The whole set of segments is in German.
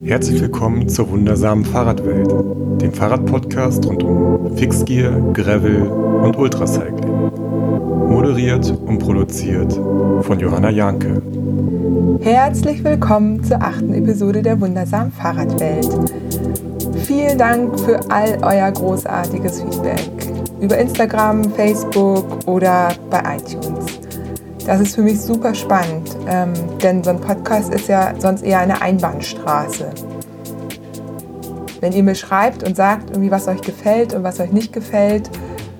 Herzlich willkommen zur wundersamen Fahrradwelt, dem Fahrradpodcast rund um Fixgear, Gravel und Ultracycling. Moderiert und produziert von Johanna Janke. Herzlich willkommen zur 8. Episode der wundersamen Fahrradwelt. Vielen Dank für all euer großartiges Feedback über Instagram, Facebook oder bei iTunes. Das ist für mich super spannend, denn so ein Podcast ist ja sonst eher eine Einbahnstraße. Wenn ihr mir schreibt und sagt, irgendwie, was euch gefällt und was euch nicht gefällt,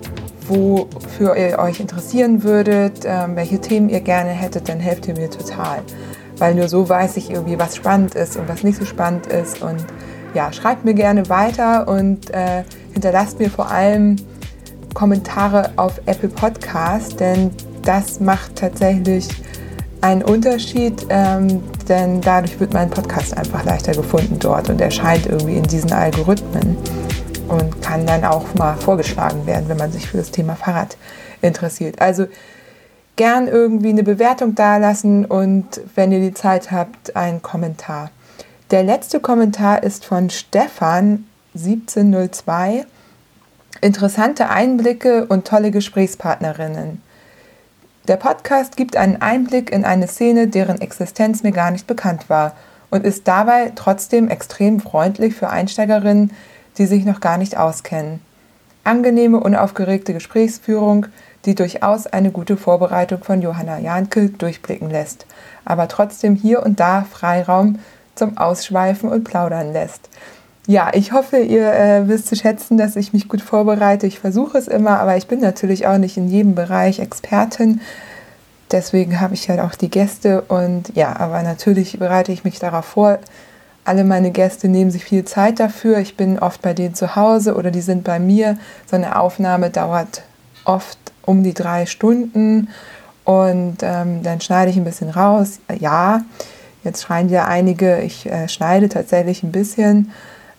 wofür ihr euch interessieren würdet, welche Themen ihr gerne hättet, dann helft ihr mir total. Weil nur so weiß ich irgendwie, was spannend ist und was nicht so spannend ist. Und ja, schreibt mir gerne weiter und hinterlasst mir vor allem Kommentare auf Apple Podcast, denn das macht tatsächlich einen Unterschied, denn dadurch wird mein Podcast einfach leichter gefunden dort und erscheint irgendwie in diesen Algorithmen und kann dann auch mal vorgeschlagen werden, wenn man sich für das Thema Fahrrad interessiert. Also gern irgendwie eine Bewertung dalassen und wenn ihr die Zeit habt, einen Kommentar. Der letzte Kommentar ist von Stefan 1702. Interessante Einblicke und tolle Gesprächspartnerinnen. Der Podcast gibt einen Einblick in eine Szene, deren Existenz mir gar nicht bekannt war und ist dabei trotzdem extrem freundlich für Einsteigerinnen, die sich noch gar nicht auskennen. Angenehme, unaufgeregte Gesprächsführung, die durchaus eine gute Vorbereitung von Johanna Janke durchblicken lässt, aber trotzdem hier und da Freiraum zum Ausschweifen und Plaudern lässt. Ja, ich hoffe, ihr wisst zu schätzen, dass ich mich gut vorbereite. Ich versuche es immer, aber ich bin natürlich auch nicht in jedem Bereich Expertin. Deswegen habe ich halt auch die Gäste und ja, aber natürlich bereite ich mich darauf vor. Alle meine Gäste nehmen sich viel Zeit dafür. Ich bin oft bei denen zu Hause oder die sind bei mir. So eine Aufnahme dauert oft um die 3 Stunden und dann schneide ich ein bisschen raus. Ja, jetzt schreien ja einige, ich schneide tatsächlich ein bisschen.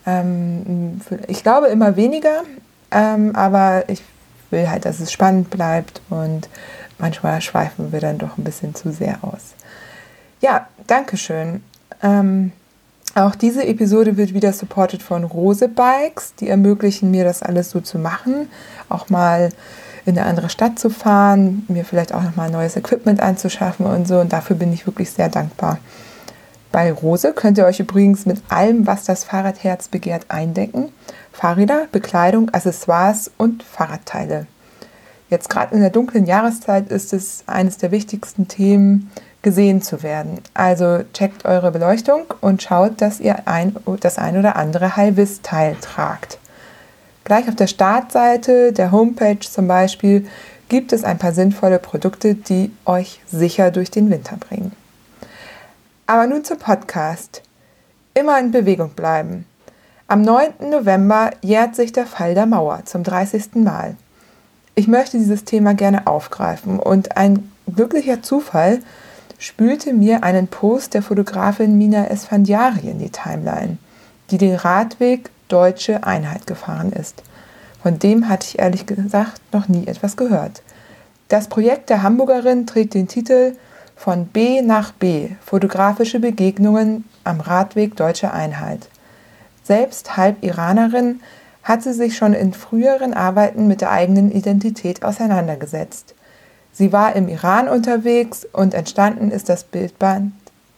Ich glaube immer weniger, aber ich will halt, dass es spannend bleibt und manchmal schweifen wir dann doch ein bisschen zu sehr aus. Ja, Dankeschön. Auch diese Episode wird wieder supported von Rose Bikes, die ermöglichen mir das alles so zu machen, auch mal in eine andere Stadt zu fahren, mir vielleicht auch nochmal neues Equipment anzuschaffen und so und dafür bin ich wirklich sehr dankbar. Bei Rose könnt ihr euch übrigens mit allem, was das Fahrradherz begehrt, eindecken. Fahrräder, Bekleidung, Accessoires und Fahrradteile. Jetzt gerade in der dunklen Jahreszeit ist es eines der wichtigsten Themen, gesehen zu werden. Also checkt eure Beleuchtung und schaut, dass ihr das ein oder andere High-Vis-Teil tragt. Gleich auf der Startseite der Homepage zum Beispiel gibt es ein paar sinnvolle Produkte, die euch sicher durch den Winter bringen. Aber nun zum Podcast. Immer in Bewegung bleiben. Am 9. November jährt sich der Fall der Mauer zum 30. Mal. Ich möchte dieses Thema gerne aufgreifen und ein glücklicher Zufall spülte mir einen Post der Fotografin Mina Esfandiari in die Timeline, die den Radweg Deutsche Einheit gefahren ist. Von dem hatte ich ehrlich gesagt noch nie etwas gehört. Das Projekt der Hamburgerin trägt den Titel Von B nach B, fotografische Begegnungen am Radweg Deutsche Einheit. Selbst halb Iranerin hat sie sich schon in früheren Arbeiten mit der eigenen Identität auseinandergesetzt. Sie war im Iran unterwegs und entstanden ist das Bildband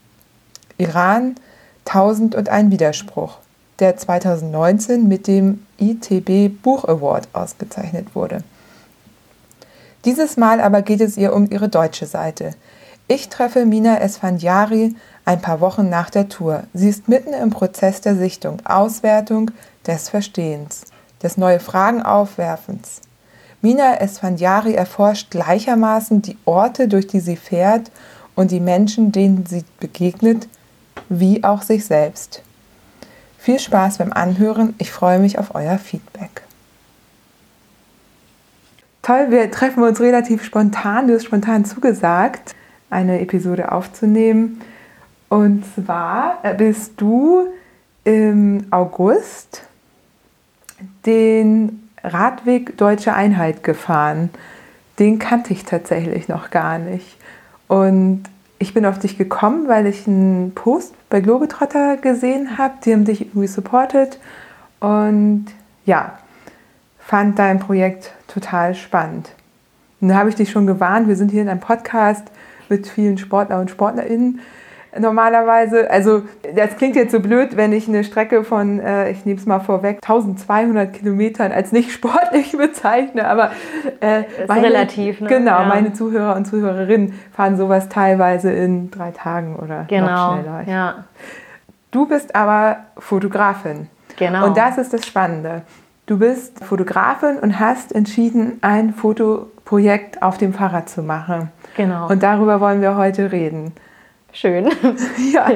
Iran 1001 Widerspruch, der 2019 mit dem ITB Buch Award ausgezeichnet wurde. Dieses Mal aber geht es ihr um ihre deutsche Seite. Ich treffe Mina Esfandiari ein paar Wochen nach der Tour. Sie ist mitten im Prozess der Sichtung, Auswertung, des Verstehens, des neue Fragen Aufwerfens. Mina Esfandiari erforscht gleichermaßen die Orte, durch die sie fährt und die Menschen, denen sie begegnet, wie auch sich selbst. Viel Spaß beim Anhören, ich freue mich auf euer Feedback. Toll, wir treffen uns relativ spontan, du hast spontan zugesagt, eine Episode aufzunehmen. Und zwar bist du im August den Radweg Deutsche Einheit gefahren. Den kannte ich tatsächlich noch gar nicht. Und Ich bin auf dich gekommen, weil ich einen Post bei Globetrotter gesehen habe. Die haben dich irgendwie supportet und ja, fand dein Projekt total spannend. Und da habe ich dich schon gewarnt, wir sind hier in einem Podcast mit vielen Sportler und SportlerInnen normalerweise. Also das klingt jetzt so blöd, wenn ich eine Strecke von, ich nehme es mal vorweg, 1200 Kilometern als nicht sportlich bezeichne, aber ist relativ, ne? Genau, ja. Meine Zuhörer und Zuhörerinnen fahren sowas teilweise in 3 Tagen oder noch schneller. Ja. Du bist aber Fotografin. Genau. Und das ist das Spannende. Du bist Fotografin und hast entschieden, ein Fotoprojekt auf dem Fahrrad zu machen. Genau. Und darüber wollen wir heute reden. Schön. Ja.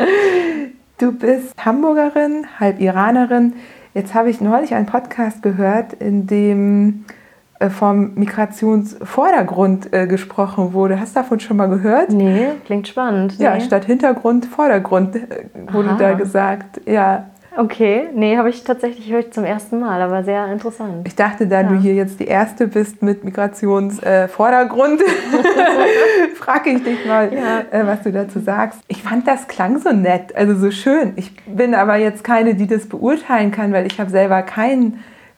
Du bist Hamburgerin, halb Iranerin. Jetzt habe ich neulich einen Podcast gehört, in dem vom Migrationsvordergrund gesprochen wurde. Hast du davon schon mal gehört? Nee, klingt spannend. Ja, nee. Statt Hintergrund, Vordergrund wurde da gesagt. Ja. Okay, nee, höre ich zum ersten Mal, aber sehr interessant. Ich dachte, da du hier jetzt die Erste bist mit Migrationsvordergrund, frage ich dich mal, was du dazu sagst. Ich fand, das klang so nett, also so schön. Ich bin aber jetzt keine, die das beurteilen kann, weil ich habe selber keine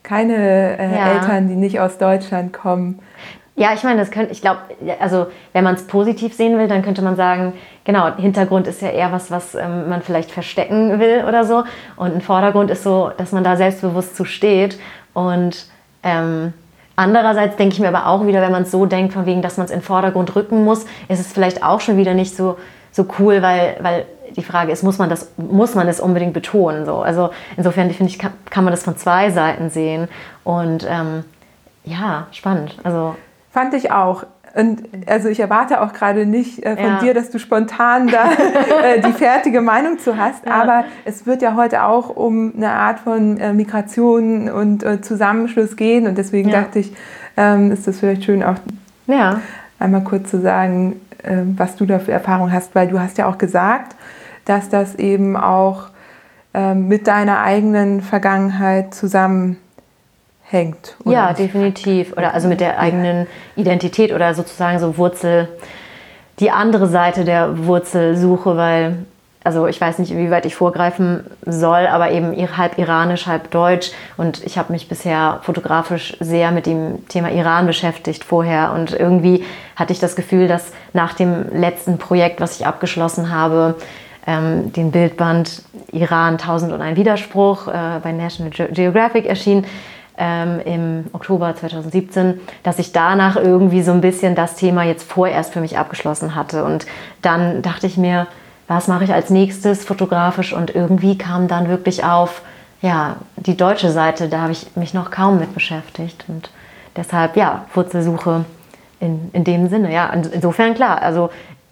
Eltern, die nicht aus Deutschland kommen. Ja, ich meine, ich glaube, also wenn man es positiv sehen will, dann könnte man sagen, genau, Hintergrund ist ja eher was man vielleicht verstecken will oder so. Und ein Vordergrund ist so, dass man da selbstbewusst zu steht. Und andererseits denke ich mir aber auch wieder, wenn man es so denkt, von wegen, dass man es in den Vordergrund rücken muss, ist es vielleicht auch schon wieder nicht so cool, weil die Frage ist, muss man es unbedingt betonen? So? Also insofern, finde ich, kann man das von 2 Seiten sehen. Und ja, spannend. Also fand ich auch. Und also ich erwarte auch gerade nicht von dir, dass du spontan da die fertige Meinung zu hast, aber es wird ja heute auch um eine Art von Migration und Zusammenschluss gehen und deswegen dachte ich, ist das vielleicht schön auch einmal kurz zu sagen, was du da für Erfahrung hast, weil du hast ja auch gesagt, dass das eben auch mit deiner eigenen Vergangenheit zusammenhängt. Oder? Ja, definitiv. Oder also mit der eigenen Identität oder sozusagen so die andere Seite der Wurzelsuche, weil, also ich weiß nicht, inwieweit ich vorgreifen soll, aber eben halb iranisch, halb deutsch und ich habe mich bisher fotografisch sehr mit dem Thema Iran beschäftigt vorher und irgendwie hatte ich das Gefühl, dass nach dem letzten Projekt, was ich abgeschlossen habe, den Bildband Iran 1001 Widerspruch bei National Geographic erschien, im Oktober 2017, dass ich danach irgendwie so ein bisschen das Thema jetzt vorerst für mich abgeschlossen hatte. Und dann dachte ich mir, was mache ich als nächstes fotografisch? Und irgendwie kam dann wirklich auf, die deutsche Seite, da habe ich mich noch kaum mit beschäftigt. Und deshalb, Wurzelsuche in dem Sinne. Ja, insofern klar, also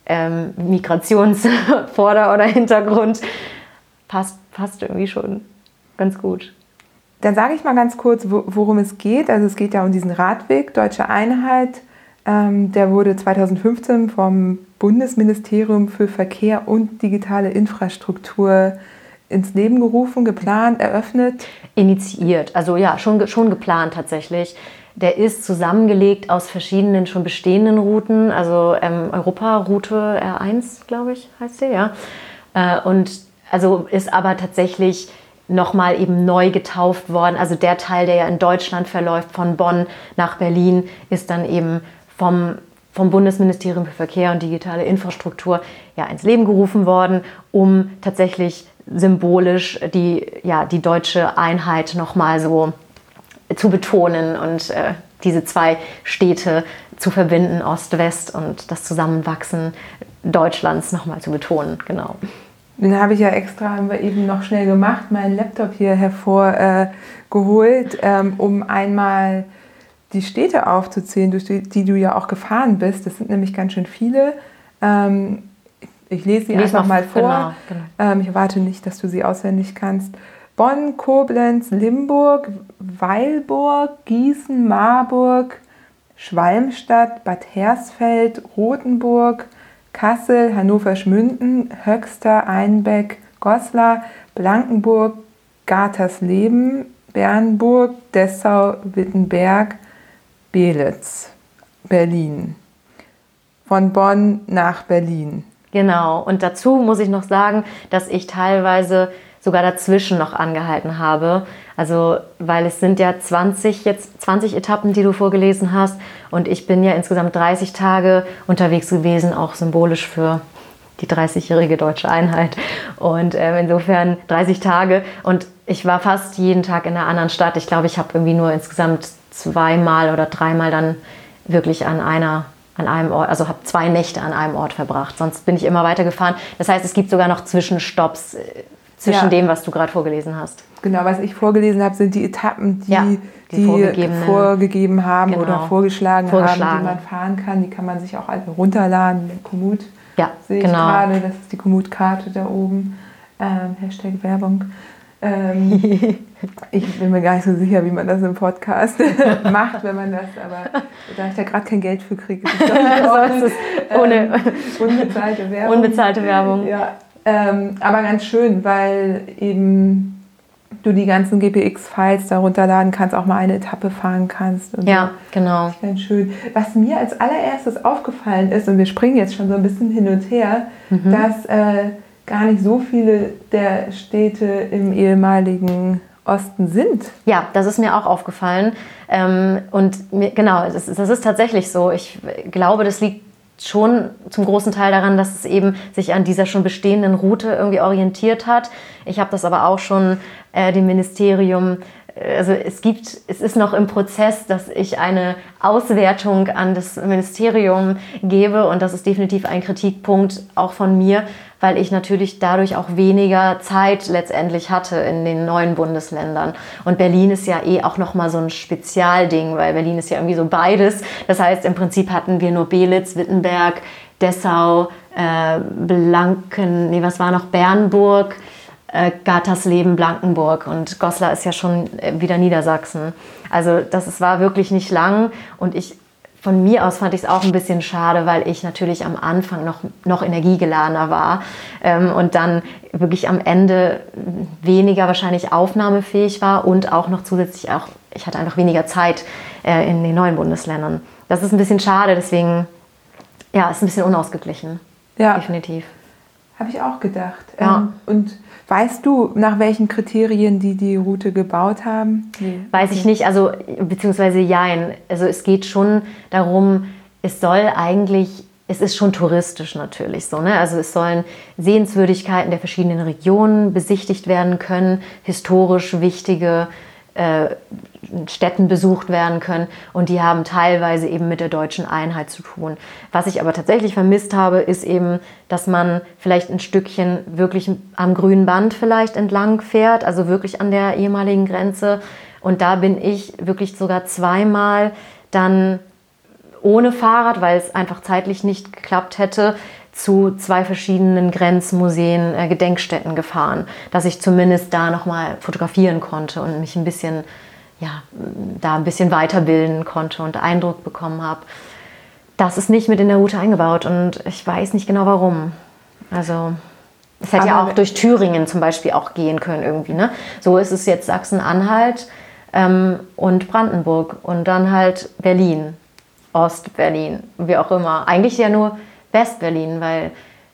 Migrationsvorder- oder Hintergrund passt irgendwie schon ganz gut. Dann sage ich mal ganz kurz, worum es geht. Also es geht ja um diesen Radweg Deutsche Einheit. Der wurde 2015 vom Bundesministerium für Verkehr und digitale Infrastruktur ins Leben gerufen, geplant, eröffnet. Initiiert, also schon geplant tatsächlich. Der ist zusammengelegt aus verschiedenen schon bestehenden Routen, also Europaroute R1, glaube ich, heißt sie, ja. Und also ist aber tatsächlich nochmal eben neu getauft worden. Also der Teil, der ja in Deutschland verläuft, von Bonn nach Berlin, ist dann eben vom Bundesministerium für Verkehr und digitale Infrastruktur ins Leben gerufen worden, um tatsächlich symbolisch die deutsche Einheit nochmal so zu betonen und diese 2 Städte zu verbinden, Ost-West, und das Zusammenwachsen Deutschlands nochmal zu betonen, genau. Den habe ich ja extra, haben wir eben noch schnell gemacht, meinen Laptop hier hervorgeholt, um einmal die Städte aufzuzählen, durch die du ja auch gefahren bist. Das sind nämlich ganz schön viele. Ich lese sie einfach mal vor. Genau. Ich erwarte nicht, dass du sie auswendig kannst. Bonn, Koblenz, Limburg, Weilburg, Gießen, Marburg, Schwalmstadt, Bad Hersfeld, Rothenburg, Kassel, Hannover-Schmünden, Höxter, Einbeck, Goslar, Blankenburg, Gatersleben, Bernburg, Dessau, Wittenberg, Belitz, Berlin. von Bonn nach Berlin. Genau. Und dazu muss ich noch sagen, dass ich teilweise sogar dazwischen noch angehalten habe. Also, weil es sind ja 20 Etappen, die du vorgelesen hast. Und ich bin ja insgesamt 30 Tage unterwegs gewesen, auch symbolisch für die 30-jährige deutsche Einheit. Und insofern 30 Tage. Und ich war fast jeden Tag in einer anderen Stadt. Ich glaube, ich habe irgendwie nur insgesamt 2-mal oder 3-mal dann wirklich an einem Ort, also habe 2 Nächte an einem Ort verbracht. Sonst bin ich immer weitergefahren. Das heißt, es gibt sogar noch Zwischenstopps zwischen dem, was du gerade vorgelesen hast. Genau, was ich vorgelesen habe, sind die Etappen, die vorgegeben haben oder vorgeschlagen haben, die man fahren kann. Die kann man sich auch alle runterladen. Der Komoot sehe ich gerade, das ist die Komoot-Karte da oben. Hashtag Werbung. Ich bin mir gar nicht so sicher, wie man das im Podcast macht, wenn man das, aber da ich da gerade kein Geld für kriege, ist das unbezahlte Werbung. Unbezahlte Werbung. Ja. Aber ganz schön, weil eben du die ganzen GPX-Files da runterladen kannst, auch mal eine Etappe fahren kannst. Und ja, so. Genau. Das ist ganz schön. Was mir als allererstes aufgefallen ist, und wir springen jetzt schon so ein bisschen hin und her, dass gar nicht so viele der Städte im ehemaligen Osten sind. Ja, das ist mir auch aufgefallen. Das ist tatsächlich so. Ich glaube, das liegt schon zum großen Teil daran, dass es eben sich an dieser schon bestehenden Route irgendwie orientiert hat. Ich habe das aber auch schon dem Ministerium, also es ist noch im Prozess, dass ich eine Auswertung an das Ministerium gebe und das ist definitiv ein Kritikpunkt auch von mir, weil ich natürlich dadurch auch weniger Zeit letztendlich hatte in den neuen Bundesländern. Und Berlin ist ja auch nochmal so ein Spezialding, weil Berlin ist ja irgendwie so beides. Das heißt, im Prinzip hatten wir nur Belitz, Wittenberg, Dessau, Bernburg, Gattersleben, Blankenburg und Goslar ist ja schon wieder Niedersachsen. Also war wirklich nicht lang und von mir aus fand ich es auch ein bisschen schade, weil ich natürlich am Anfang noch energiegeladener war und dann wirklich am Ende weniger wahrscheinlich aufnahmefähig war und auch noch zusätzlich ich hatte einfach weniger Zeit in den neuen Bundesländern. Das ist ein bisschen schade, deswegen ist ein bisschen unausgeglichen. Ja. Definitiv. Habe ich auch gedacht. Ja. Und weißt du, nach welchen Kriterien die Route gebaut haben? Nee. Weiß ich nicht, beziehungsweise jein. Also es geht schon darum, es ist schon touristisch natürlich so, ne? Also es sollen Sehenswürdigkeiten der verschiedenen Regionen besichtigt werden können, historisch wichtige Städten besucht werden können und die haben teilweise eben mit der deutschen Einheit zu tun. Was ich aber tatsächlich vermisst habe, ist eben, dass man vielleicht ein Stückchen wirklich am grünen Band vielleicht entlang fährt, also wirklich an der ehemaligen Grenze und da bin ich wirklich sogar 2-mal dann ohne Fahrrad, weil es einfach zeitlich nicht geklappt hätte, zu 2 verschiedenen Grenzmuseen, Gedenkstätten gefahren, dass ich zumindest da nochmal fotografieren konnte und mich ein bisschen weiterbilden konnte und Eindruck bekommen habe. Das ist nicht mit in der Route eingebaut und ich weiß nicht genau warum. Also es hätte ja auch durch Thüringen zum Beispiel auch gehen können irgendwie, ne? So ist es jetzt Sachsen-Anhalt und Brandenburg und dann halt Berlin, Ost-Berlin, wie auch immer. Eigentlich ja nur West-Berlin, weil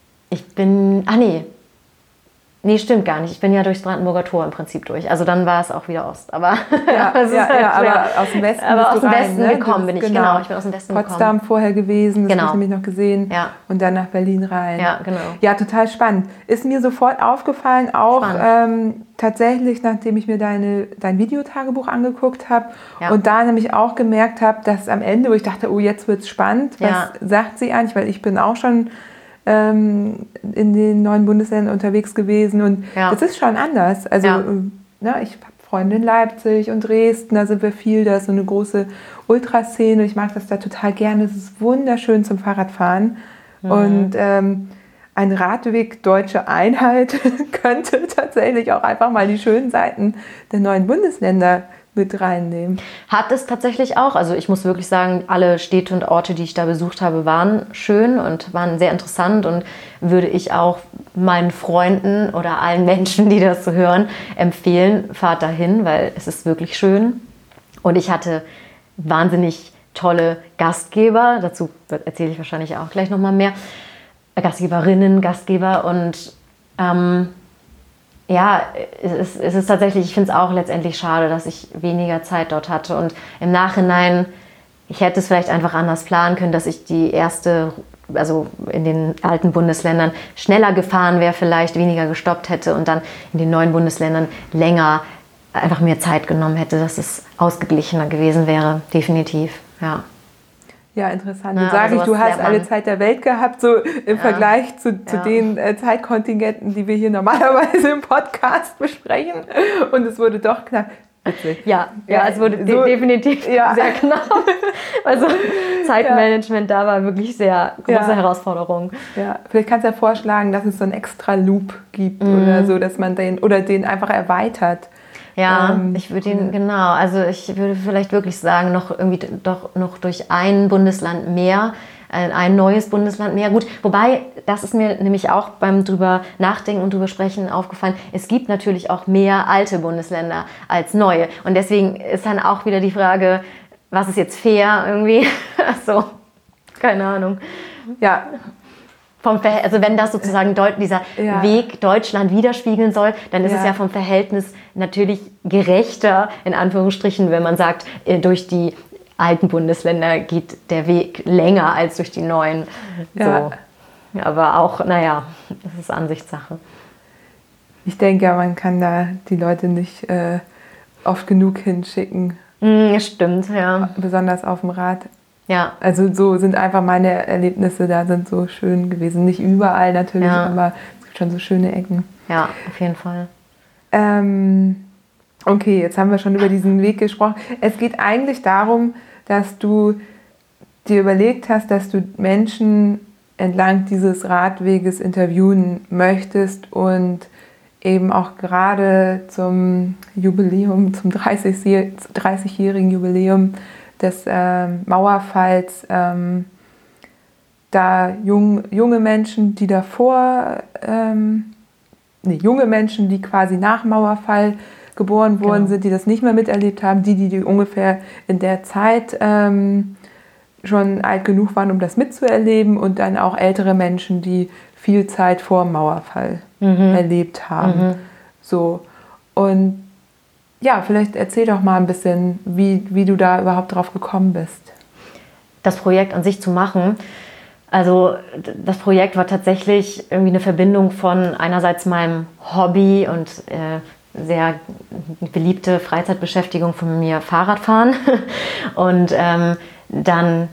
nee, stimmt gar nicht. Ich bin ja durchs Brandenburger Tor im Prinzip durch. Also dann war es auch wieder Ost. Aber, aber aus dem Westen gekommen bin ich, genau. Ich bin aus dem Westen gekommen. Potsdam vorher gewesen, das habe ich nämlich noch gesehen. Ja. Und dann nach Berlin rein. Ja, genau. Ja, total spannend. Ist mir sofort aufgefallen, auch tatsächlich, nachdem ich mir dein Videotagebuch angeguckt habe und da nämlich auch gemerkt habe, dass am Ende, wo ich dachte, oh, jetzt wird es spannend, was sagt sie eigentlich, weil ich bin auch schon in den neuen Bundesländern unterwegs gewesen und das ist schon anders. Also ich habe Freunde in Leipzig und Dresden, da sind wir viel, da ist so eine große Ultraszene. Ich mag das da total gerne, es ist wunderschön zum Fahrradfahren und ein Radweg Deutsche Einheit könnte tatsächlich auch einfach mal die schönen Seiten der neuen Bundesländer mit reinnehmen. Hat es tatsächlich auch. Also ich muss wirklich sagen, alle Städte und Orte, die ich da besucht habe, waren schön und waren sehr interessant und würde ich auch meinen Freunden oder allen Menschen, die das so hören, empfehlen, fahrt dahin, weil es ist wirklich schön. Und ich hatte wahnsinnig tolle Gastgeber, dazu erzähle ich wahrscheinlich auch gleich nochmal mehr, Gastgeberinnen, Gastgeber und es ist tatsächlich, ich finde es auch letztendlich schade, dass ich weniger Zeit dort hatte und im Nachhinein, ich hätte es vielleicht einfach anders planen können, dass ich die erste, also in den alten Bundesländern schneller gefahren wäre, vielleicht weniger gestoppt hätte und dann in den neuen Bundesländern länger einfach mehr Zeit genommen hätte, dass es ausgeglichener gewesen wäre, definitiv, ja. Ja, interessant. Du sagst, du hast alle Zeit der Welt gehabt, so im Vergleich zu den Zeitkontingenten, die wir hier normalerweise im Podcast besprechen. Und es wurde doch knapp. Witzig. Ja, es wurde definitiv sehr knapp. Also Zeitmanagement da war wirklich sehr große Herausforderung. Ja, vielleicht kannst du ja vorschlagen, dass es so einen extra Loop gibt oder so, dass man den einfach erweitert. Ja, ich würde ich würde vielleicht wirklich sagen, noch durch ein Bundesland mehr, ein neues Bundesland mehr. Gut, wobei, das ist mir nämlich auch beim drüber nachdenken und drüber sprechen aufgefallen, es gibt natürlich auch mehr alte Bundesländer als neue. Und deswegen ist dann auch wieder die Frage, was ist jetzt fair irgendwie? So, keine Ahnung. Ja. Also wenn das sozusagen dieser Weg Deutschland widerspiegeln soll, dann ist es ja vom Verhältnis natürlich gerechter, in Anführungsstrichen, wenn man sagt, durch die alten Bundesländer geht der Weg länger als durch die neuen. Ja. So. Aber auch, das ist Ansichtssache. Ich denke ja, man kann da die Leute nicht oft genug hinschicken. Stimmt, ja. Besonders auf dem Rad. Ja. Also so sind einfach meine Erlebnisse da sind so schön gewesen. Nicht überall natürlich, aber es gibt schon so schöne Ecken. Ja, auf jeden Fall. Okay, jetzt haben wir schon über diesen Weg gesprochen. Es geht eigentlich darum, dass du dir überlegt hast, dass du Menschen entlang dieses Radweges interviewen möchtest und eben auch gerade zum Jubiläum, zum 30-jährigen Jubiläum des Mauerfalls, da junge Menschen, die junge Menschen, die quasi nach Mauerfall geboren worden sind, die das nicht mehr miterlebt haben, die ungefähr in der Zeit schon alt genug waren, um das mitzuerleben und dann auch ältere Menschen, die viel Zeit vor dem Mauerfall erlebt haben. So. Und ja, vielleicht erzähl doch mal ein bisschen, wie du da überhaupt drauf gekommen bist. Das Projekt an sich zu machen. Also das Projekt war tatsächlich irgendwie eine Verbindung von einerseits meinem Hobby und sehr beliebte Freizeitbeschäftigung von mir, Fahrradfahren. Und dann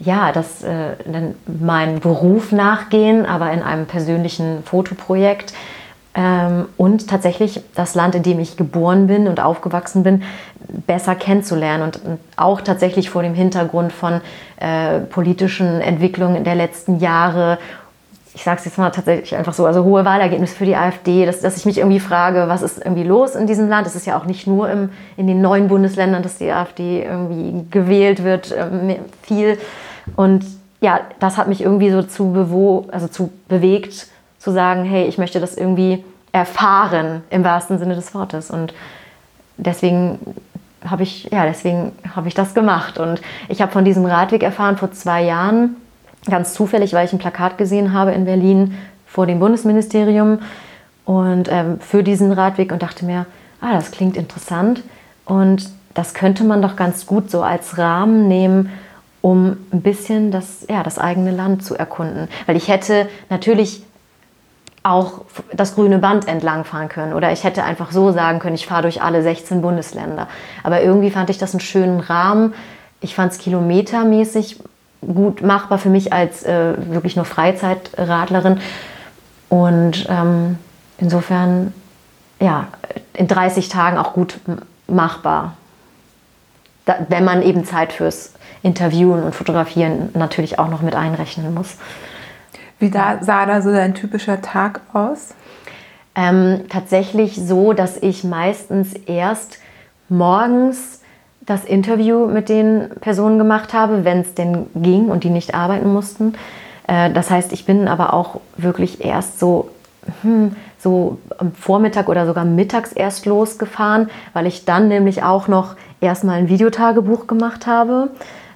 meinen Beruf nachgehen, aber in einem persönlichen Fotoprojekt. Und tatsächlich das Land, in dem ich geboren bin und aufgewachsen bin, besser kennenzulernen und auch tatsächlich vor dem Hintergrund von politischen Entwicklungen der letzten Jahre. Ich sage es jetzt mal tatsächlich einfach so, also hohe Wahlergebnisse für die AfD, dass ich mich irgendwie frage, was ist irgendwie los in diesem Land? Es ist ja auch nicht nur in den neuen Bundesländern, dass die AfD irgendwie gewählt wird, viel. Und ja, das hat mich irgendwie so zu bewegt, zu sagen, hey, ich möchte das irgendwie erfahren im wahrsten Sinne des Wortes. Und deswegen habe ich das gemacht. Und ich habe von diesem Radweg erfahren vor 2 Jahren, ganz zufällig, weil ich ein Plakat gesehen habe in Berlin vor dem Bundesministerium und für diesen Radweg und dachte mir, das klingt interessant und das könnte man doch ganz gut so als Rahmen nehmen, um ein bisschen das eigene Land zu erkunden. Weil ich hätte natürlich auch das grüne Band entlang fahren können oder ich hätte einfach so sagen können, ich fahre durch alle 16 Bundesländer. Aber irgendwie fand ich das einen schönen Rahmen. Ich fand es kilometermäßig gut machbar für mich als wirklich nur Freizeitradlerin. Und insofern, in 30 Tagen auch gut machbar. Wenn man eben Zeit fürs Interviewen und Fotografieren natürlich auch noch mit einrechnen muss. Wie sah da so dein typischer Tag aus? Tatsächlich so, dass ich meistens erst morgens das Interview mit den Personen gemacht habe, wenn es denn ging und die nicht arbeiten mussten. Das heißt, ich bin aber auch wirklich erst so am Vormittag oder sogar mittags erst losgefahren, weil ich dann nämlich auch noch erstmal ein Videotagebuch gemacht habe.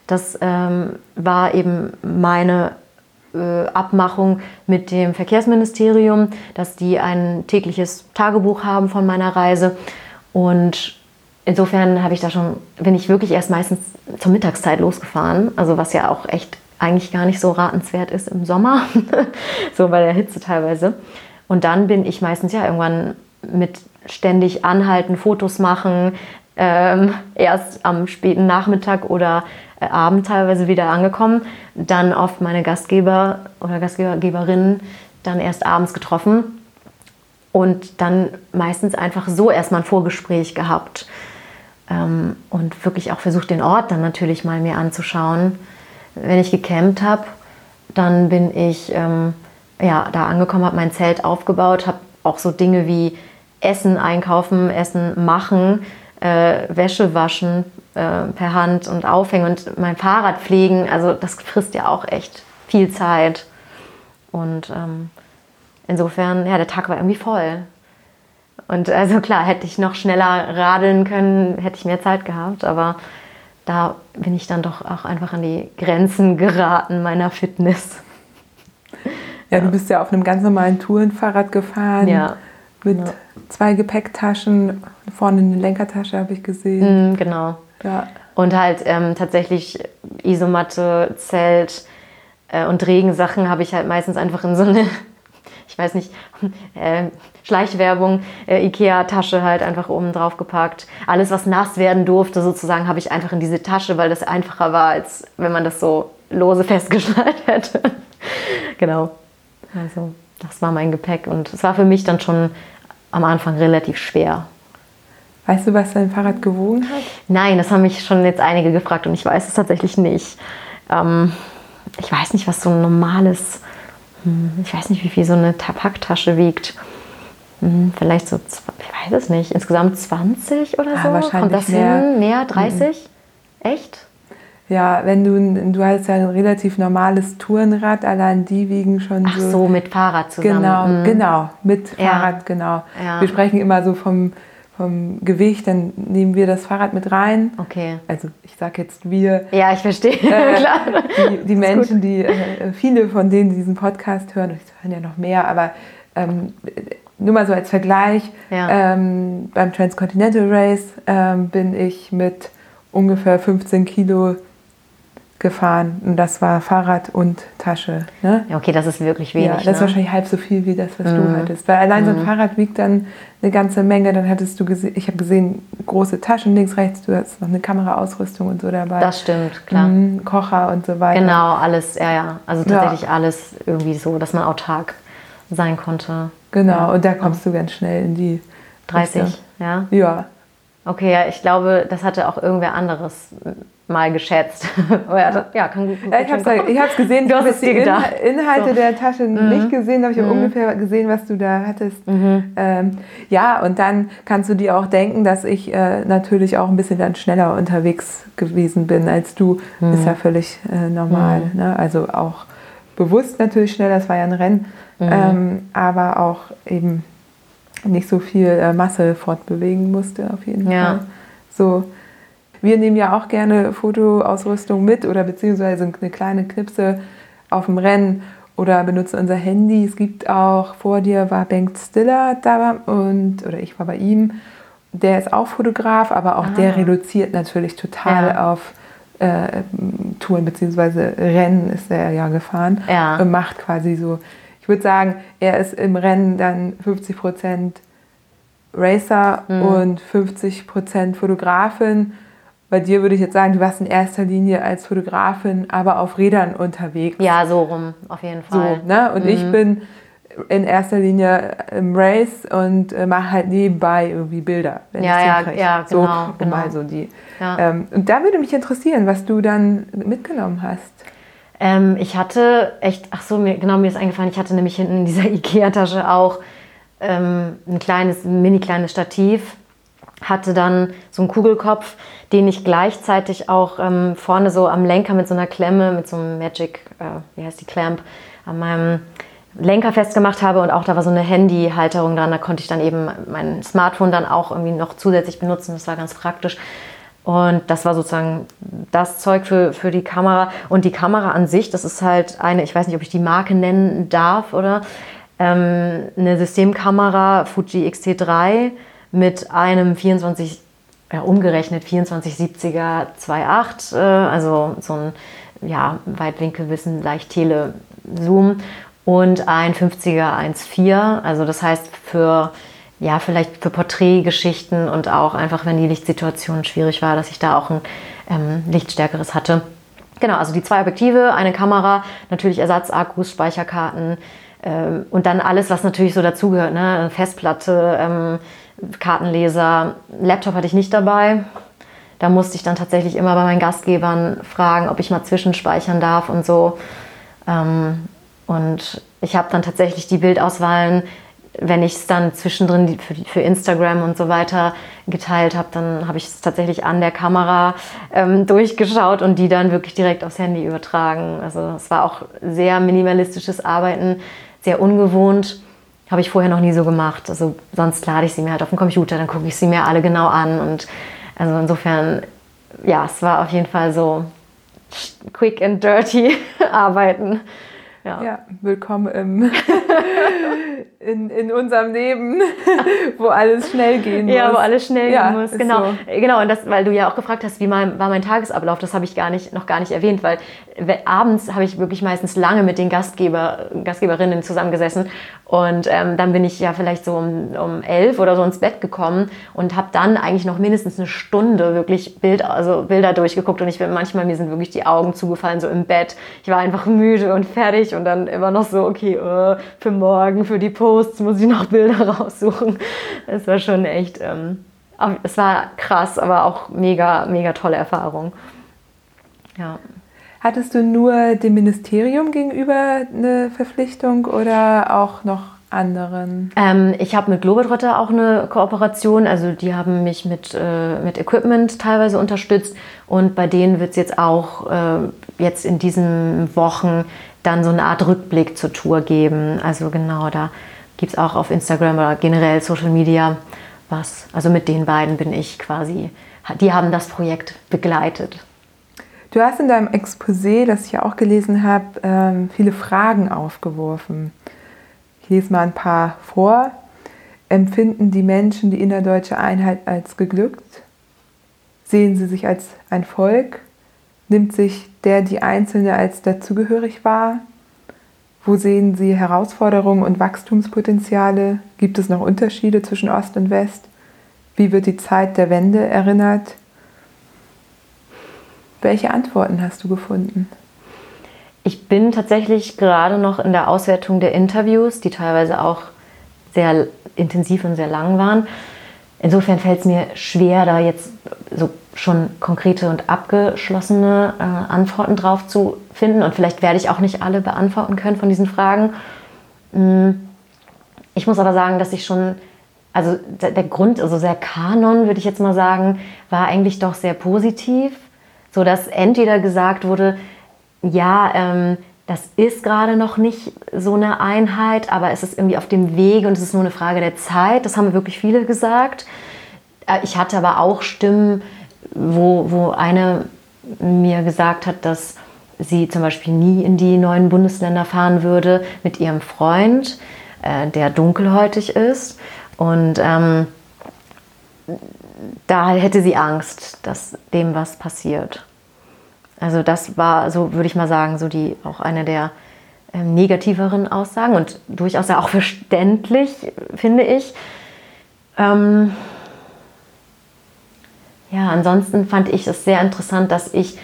Das war eben meine Abmachung mit dem Verkehrsministerium, dass die ein tägliches Tagebuch haben von meiner Reise. Und insofern bin ich wirklich erst meistens zur Mittagszeit losgefahren. Also was ja auch echt eigentlich gar nicht so ratenswert ist im Sommer, so bei der Hitze teilweise. Und dann bin ich meistens ja irgendwann mit ständig anhalten, Fotos machen, erst am späten Nachmittag oder Abend teilweise wieder angekommen, dann oft meine Gastgeber oder Gastgeberinnen dann erst abends getroffen und dann meistens einfach so erstmal ein Vorgespräch gehabt und wirklich auch versucht, den Ort dann natürlich mal mir anzuschauen. Wenn ich gecampt habe, dann bin ich da angekommen, habe mein Zelt aufgebaut, habe auch so Dinge wie Essen einkaufen, Essen machen, Wäsche waschen per Hand und aufhängen und mein Fahrrad pflegen. Also das frisst ja auch echt viel Zeit. Und insofern, ja, der Tag war irgendwie voll. Und also klar, hätte ich noch schneller radeln können, hätte ich mehr Zeit gehabt. Aber da bin ich dann doch auch einfach an die Grenzen geraten meiner Fitness. Ja, du bist ja auf einem ganz normalen Tourenfahrrad gefahren. Ja. Mit 2 Gepäcktaschen, vorne eine Lenkertasche habe ich gesehen. Genau. Ja. Und halt tatsächlich Isomatte, Zelt und Regensachen habe ich halt meistens einfach in so eine, ich weiß nicht, Schleichwerbung, Ikea-Tasche halt einfach oben drauf gepackt. Alles, was nass werden durfte sozusagen, habe ich einfach in diese Tasche, weil das einfacher war, als wenn man das so lose festgeschnallt hätte. Genau. Also das war mein Gepäck und es war für mich dann schon am Anfang relativ schwer. Weißt du, was dein Fahrrad gewogen hat? Nein, das haben mich schon jetzt einige gefragt und ich weiß es tatsächlich nicht. Ich weiß nicht, was so ein normales, ich weiß nicht, wie viel so eine Packtasche wiegt. Vielleicht so, ich weiß es nicht, insgesamt 20 oder so? Wahrscheinlich kommt das mehr. hin? Mehr? 30? Echt? Ja, wenn du hast ja ein relativ normales Tourenrad, allein die wiegen schon Ach so, mit Fahrrad zusammen. Genau, mit Fahrrad, genau. Ja. Wir sprechen immer so vom Gewicht, dann nehmen wir das Fahrrad mit rein. Okay. Also ich sage jetzt wir. Ja, ich verstehe, klar. Die Menschen, viele von denen, die diesen Podcast hören, es hören ja noch mehr, aber nur mal so als Vergleich, beim Transcontinental Race bin ich mit ungefähr 15 Kilo gefahren und das war Fahrrad und Tasche. Ne? Ja, okay, das ist wirklich wenig. Ja, das ist wahrscheinlich halb so viel wie das, was du hattest. Weil allein so ein Fahrrad wiegt dann eine ganze Menge. Dann hattest du ich habe gesehen, große Taschen links, rechts, du hast noch eine Kameraausrüstung und so dabei. Das stimmt, klar. Kocher und so weiter. Genau, alles, ja. Also tatsächlich alles irgendwie so, dass man autark sein konnte. Genau, und da kommst du ganz schnell in die 30, Richtung. ja? Ja. Okay, ja, ich glaube, das hatte auch irgendwer anderes mal geschätzt. Ja, kann gut Ja, ich habe es gesehen, du hast es dir gedacht. Inhalte der Tasche nicht gesehen, habe ich ungefähr gesehen, was du da hattest. Ja, und dann kannst du dir auch denken, dass ich natürlich auch ein bisschen dann schneller unterwegs gewesen bin als du. Ist ja völlig normal. Ne? Also auch bewusst natürlich schneller, das war ja ein Rennen, aber auch eben nicht so viel Masse fortbewegen musste auf jeden Fall. So. Wir nehmen ja auch gerne Fotoausrüstung mit oder beziehungsweise eine kleine Knipse auf dem Rennen oder benutzen unser Handy. Es gibt auch, vor dir war Bengt Stiller da oder ich war bei ihm. Der ist auch Fotograf, aber auch der reduziert natürlich total auf Touren beziehungsweise Rennen ist er ja gefahren und macht quasi so, ich würde sagen, er ist im Rennen dann 50% Racer und 50% Fotografin. Bei dir würde ich jetzt sagen, du warst in erster Linie als Fotografin, aber auf Rädern unterwegs. Ja, so rum, auf jeden Fall. So, ne? Und ich bin in erster Linie im Race und mache halt nebenbei irgendwie Bilder, wenn ich es hinkriege. Ja, so, genau. mal so die. Und da würde mich interessieren, was du dann mitgenommen hast. Ich hatte echt, mir ist eingefallen, ich hatte nämlich hinten in dieser Ikea-Tasche auch ein mini kleines Stativ, hatte dann so einen Kugelkopf, den ich gleichzeitig auch vorne so am Lenker mit so einer Klemme, mit so einem Magic, wie heißt die Clamp, an meinem Lenker festgemacht habe und auch da war so eine Handyhalterung dran, da konnte ich dann eben mein Smartphone dann auch irgendwie noch zusätzlich benutzen, das war ganz praktisch. Und das war sozusagen das Zeug für die Kamera. Und die Kamera an sich, das ist halt ich weiß nicht, ob ich die Marke nennen darf, oder eine Systemkamera Fuji X-T3 mit einem umgerechnet 24-70er 2.8, also so ein Weitwinkelwissen, leicht Tele-Zoom und ein 50er 1.4. Also das heißt vielleicht für Porträtgeschichten und auch einfach, wenn die Lichtsituation schwierig war, dass ich da auch ein lichtstärkeres hatte. Genau, also die 2 Objektive, eine Kamera, natürlich Ersatzakkus, Speicherkarten und dann alles, was natürlich so dazugehört, ne? Festplatte, Kartenleser, Laptop hatte ich nicht dabei. Da musste ich dann tatsächlich immer bei meinen Gastgebern fragen, ob ich mal zwischenspeichern darf und so. Und ich habe dann tatsächlich die Bildauswahlen, wenn ich es dann zwischendrin für Instagram und so weiter geteilt habe, dann habe ich es tatsächlich an der Kamera durchgeschaut und die dann wirklich direkt aufs Handy übertragen. Also es war auch sehr minimalistisches Arbeiten, sehr ungewohnt. Habe ich vorher noch nie so gemacht. Also sonst lade ich sie mir halt auf den Computer, dann gucke ich sie mir alle genau an. Und also insofern, ja, es war auf jeden Fall so quick and dirty arbeiten. Ja, willkommen in unserem Leben, wo alles schnell gehen muss. Ja, wo alles schnell gehen muss, genau. So. Genau, und weil du ja auch gefragt hast, war mein Tagesablauf, das habe ich noch gar nicht erwähnt, weil abends habe ich wirklich meistens lange mit den Gastgeberinnen zusammengesessen und dann bin ich ja vielleicht so um 11 oder so ins Bett gekommen und habe dann eigentlich noch mindestens eine Stunde wirklich Bilder durchgeguckt und mir sind wirklich die Augen zugefallen, so im Bett. Ich war einfach müde und fertig und dann immer noch so, okay, für morgen, für die Posts muss ich noch Bilder raussuchen. Es war schon echt, es war krass, aber auch mega, mega tolle Erfahrung. Ja. Hattest du nur dem Ministerium gegenüber eine Verpflichtung oder auch noch anderen? Ich habe mit Globetrotter auch eine Kooperation, also die haben mich mit Equipment teilweise unterstützt und bei denen wird es jetzt auch jetzt in diesen Wochen dann so eine Art Rückblick zur Tour geben. Also genau, da gibt es auch auf Instagram oder generell Social Media was. Also mit den beiden bin ich quasi, die haben das Projekt begleitet. Du hast in deinem Exposé, das ich ja auch gelesen habe, viele Fragen aufgeworfen. Ich lese mal ein paar vor. Empfinden die Menschen die innerdeutsche Einheit als geglückt? Sehen sie sich als ein Volk? Nimmt sich die Einzelne als dazugehörig wahr? Wo sehen Sie Herausforderungen und Wachstumspotenziale? Gibt es noch Unterschiede zwischen Ost und West? Wie wird die Zeit der Wende erinnert? Welche Antworten hast du gefunden? Ich bin tatsächlich gerade noch in der Auswertung der Interviews, die teilweise auch sehr intensiv und sehr lang waren. Insofern fällt es mir schwer, da jetzt so schon konkrete und abgeschlossene Antworten drauf zu finden. Und vielleicht werde ich auch nicht alle beantworten können von diesen Fragen. Ich muss aber sagen, dass ich schon, also der Grund, also der Kanon, würde ich jetzt mal sagen, war eigentlich doch sehr positiv. So dass entweder gesagt wurde, ja, das ist gerade noch nicht so eine Einheit, aber es ist irgendwie auf dem Weg und es ist nur eine Frage der Zeit. Das haben wirklich viele gesagt. Ich hatte aber auch Stimmen, wo eine mir gesagt hat, dass sie zum Beispiel nie in die neuen Bundesländer fahren würde mit ihrem Freund, der dunkelhäutig ist. Und da hätte sie Angst, dass dem was passiert. Also das war, so würde ich mal sagen, so auch eine der negativeren Aussagen und durchaus ja auch verständlich, finde ich. Ja, ansonsten fand ich es sehr interessant, dass es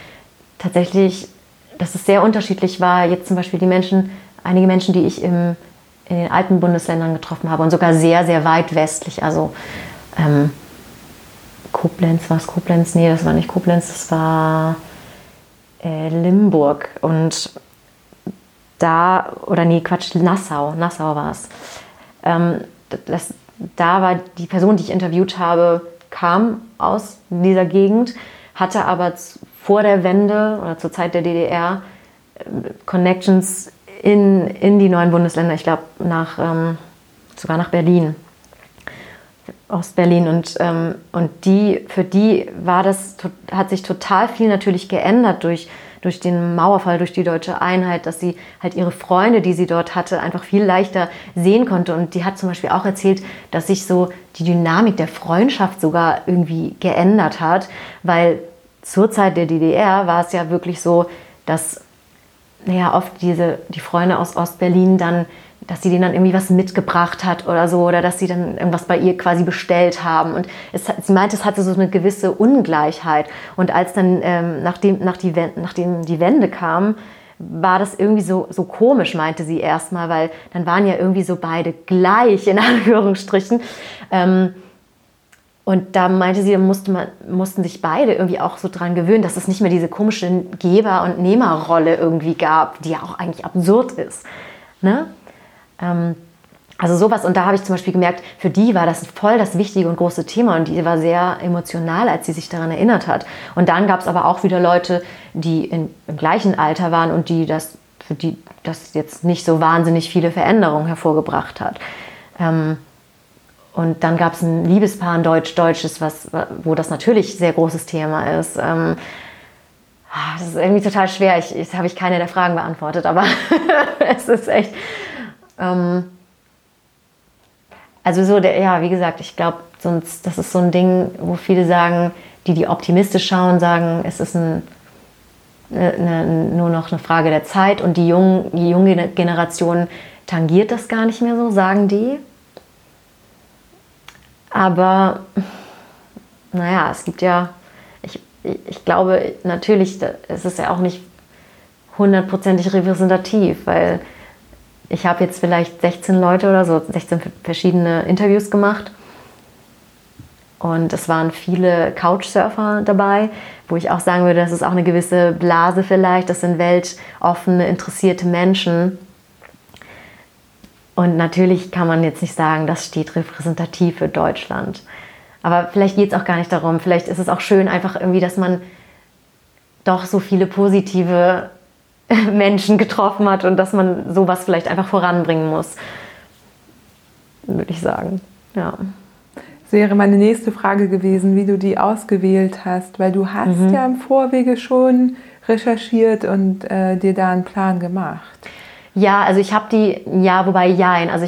sehr unterschiedlich war, jetzt zum Beispiel einige Menschen, die ich in den alten Bundesländern getroffen habe und sogar sehr, sehr weit westlich, also Koblenz, war es Koblenz? Nee, das war nicht Koblenz, das war Limburg und Nassau war es. Da war die Person, die ich interviewt habe, kam aus dieser Gegend, hatte aber vor der Wende oder zur Zeit der DDR Connections in die neuen Bundesländer, ich glaube sogar nach Berlin. Ostberlin und für die hat sich total viel natürlich geändert durch den Mauerfall, durch die deutsche Einheit, dass sie halt ihre Freunde, die sie dort hatte, einfach viel leichter sehen konnte. Und die hat zum Beispiel auch erzählt, dass sich so die Dynamik der Freundschaft sogar irgendwie geändert hat, weil zur Zeit der DDR war es ja wirklich so, dass oft die Freunde aus Ostberlin dann, dass sie denen dann irgendwie was mitgebracht hat oder so, oder dass sie dann irgendwas bei ihr quasi bestellt haben. Und sie meinte, es hatte so eine gewisse Ungleichheit. Und als dann, nachdem die Wende kam, war das irgendwie so komisch, meinte sie erstmal, weil dann waren ja irgendwie so beide gleich, in Anführungsstrichen. Und da meinte sie, mussten sich beide irgendwie auch so dran gewöhnen, dass es nicht mehr diese komische Geber- und Nehmerrolle irgendwie gab, die ja auch eigentlich absurd ist. Ne? Also sowas, und da habe ich zum Beispiel gemerkt, für die war das voll das wichtige und große Thema und die war sehr emotional, als sie sich daran erinnert hat. Und dann gab es aber auch wieder Leute, die im gleichen Alter waren und für die das jetzt nicht so wahnsinnig viele Veränderungen hervorgebracht hat. Und dann gab es ein Liebespaar, ein Deutsch-Deutsches, wo das natürlich sehr großes Thema ist. Das ist irgendwie total schwer. Jetzt habe ich keine der Fragen beantwortet, aber es ist echt... Also so, wie gesagt, ich glaube, das ist so ein Ding, wo viele sagen, die optimistisch schauen, sagen, es ist nur noch eine Frage der Zeit und die junge Generation tangiert das gar nicht mehr so, sagen die. Aber es gibt ja, ich glaube natürlich, es ist ja auch nicht 100% repräsentativ, weil ich habe jetzt vielleicht 16 Leute oder so, 16 verschiedene Interviews gemacht. Und es waren viele Couchsurfer dabei, wo ich auch sagen würde, das ist auch eine gewisse Blase vielleicht. Das sind weltoffene, interessierte Menschen. Und natürlich kann man jetzt nicht sagen, das steht repräsentativ für Deutschland. Aber vielleicht geht es auch gar nicht darum. Vielleicht ist es auch schön einfach irgendwie, dass man doch so viele positive Menschen getroffen hat und dass man sowas vielleicht einfach voranbringen muss, würde ich sagen. Ja. Das wäre meine nächste Frage gewesen, wie du die ausgewählt hast, weil du hast ja im Vorwege schon recherchiert und dir da einen Plan gemacht. Ja, also ich habe also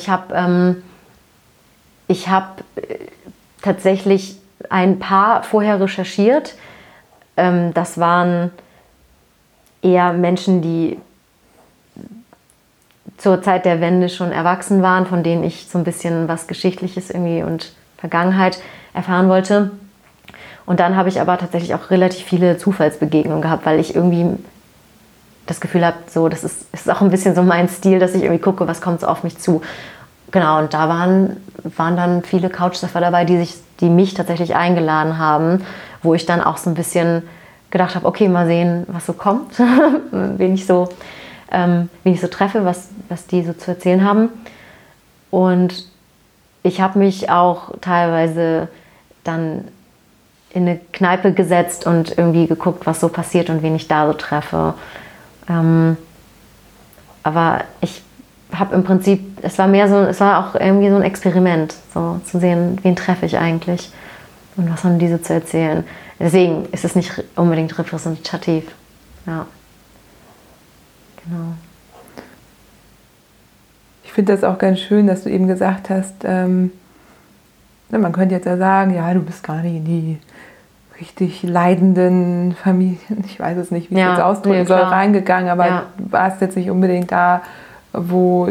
ich habe tatsächlich ein paar vorher recherchiert. Das waren eher Menschen, die zur Zeit der Wende schon erwachsen waren, von denen ich so ein bisschen was Geschichtliches irgendwie und Vergangenheit erfahren wollte. Und dann habe ich aber tatsächlich auch relativ viele Zufallsbegegnungen gehabt, weil ich irgendwie das Gefühl habe, so, das ist auch ein bisschen so mein Stil, dass ich irgendwie gucke, was kommt so auf mich zu. Genau, und da waren dann viele Couchsurfer dabei, die mich tatsächlich eingeladen haben, wo ich dann auch so ein bisschen gedacht habe, okay, mal sehen, was so kommt, wen ich so treffe, was die so zu erzählen haben. Und ich habe mich auch teilweise dann in eine Kneipe gesetzt und irgendwie geguckt, was so passiert und wen ich da so treffe. Aber ich habe im Prinzip, es war auch irgendwie so ein Experiment, so zu sehen, wen treffe ich eigentlich und was haben diese zu erzählen. Deswegen ist es nicht unbedingt repräsentativ. Ja. Genau. Ich finde das auch ganz schön, dass du eben gesagt hast, man könnte jetzt ja sagen, ja, du bist gar nicht in die richtig leidenden Familien, ich weiß es nicht, wie ich jetzt ausdrücken soll, reingegangen, aber du warst jetzt nicht unbedingt da, wo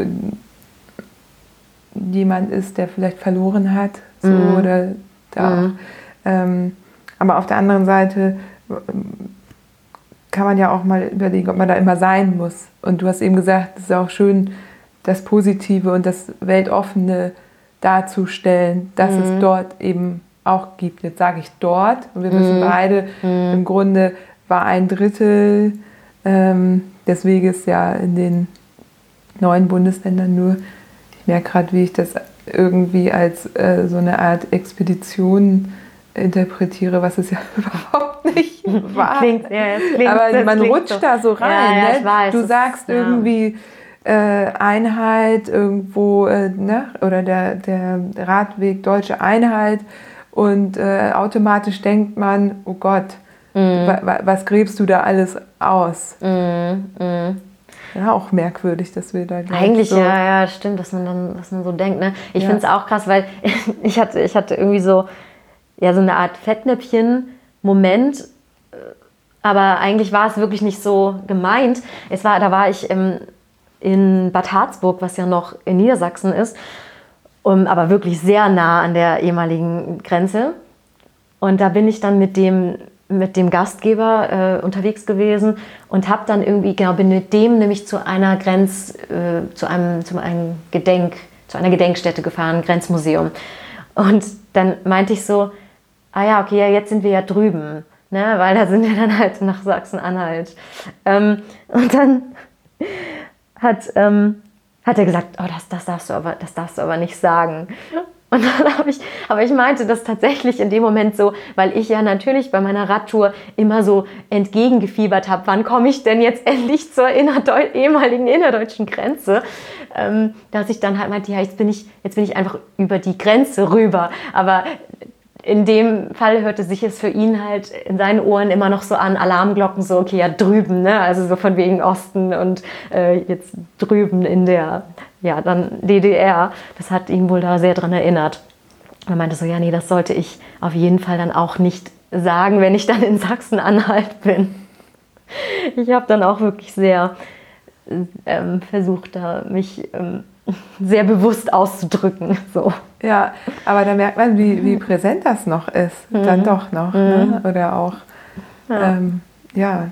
jemand ist, der vielleicht verloren hat, so, oder da auch. Aber auf der anderen Seite kann man ja auch mal überlegen, ob man da immer sein muss. Und du hast eben gesagt, es ist auch schön, das Positive und das Weltoffene darzustellen, dass es dort eben auch gibt. Jetzt sage ich dort, und wir wissen beide, im Grunde war 1/3 des Weges ja in den 9 Bundesländern nur. Ich merke gerade, wie ich das irgendwie als so eine Art Expedition interpretiere, was es ja überhaupt nicht war. Klingt, aber man rutscht so. Da so rein. Ja, ne? ich weiß, du sagst irgendwie, Einheit irgendwo, ne? Oder der Radweg Deutsche Einheit und automatisch denkt man, oh Gott, was gräbst du da alles aus? Ja, auch merkwürdig, dass wir da gleich eigentlich so... ja, stimmt, dass man so denkt. Ne? Ich finde es auch krass, weil ich hatte irgendwie so eine Art Fettnäpfchen-Moment, aber eigentlich war es wirklich nicht so gemeint. Da war ich in Bad Harzburg, was ja noch in Niedersachsen ist, aber wirklich sehr nah an der ehemaligen Grenze. Und da bin ich dann mit dem Gastgeber unterwegs gewesen und habe dann irgendwie, bin mit dem nämlich zu einer zu einer Gedenkstätte gefahren, Grenzmuseum. Und dann meinte ich so, ja, okay, ja, jetzt sind wir ja drüben, ne? Weil da sind wir dann halt nach Sachsen-Anhalt. Und dann hat er gesagt, oh, das darfst du aber nicht sagen. Und dann ich meinte das tatsächlich in dem Moment so, weil ich ja natürlich bei meiner Radtour immer so entgegengefiebert habe, wann komme ich denn jetzt endlich zur ehemaligen innerdeutschen Grenze, dass ich dann halt meinte, ja, jetzt bin ich einfach über die Grenze rüber. Aber in dem Fall hörte sich es für ihn halt in seinen Ohren immer noch so an, Alarmglocken, so, okay, ja, drüben, ne? Also so von wegen Osten und jetzt drüben in der, ja, dann DDR. Das hat ihn wohl da sehr dran erinnert. Er meinte so, ja, nee, das sollte ich auf jeden Fall dann auch nicht sagen, wenn ich dann in Sachsen-Anhalt bin. Ich habe dann auch wirklich sehr versucht, da mich sehr bewusst auszudrücken. So. Ja, aber da merkt man, wie präsent das noch ist. Dann doch noch. Ne? Oder auch, ja.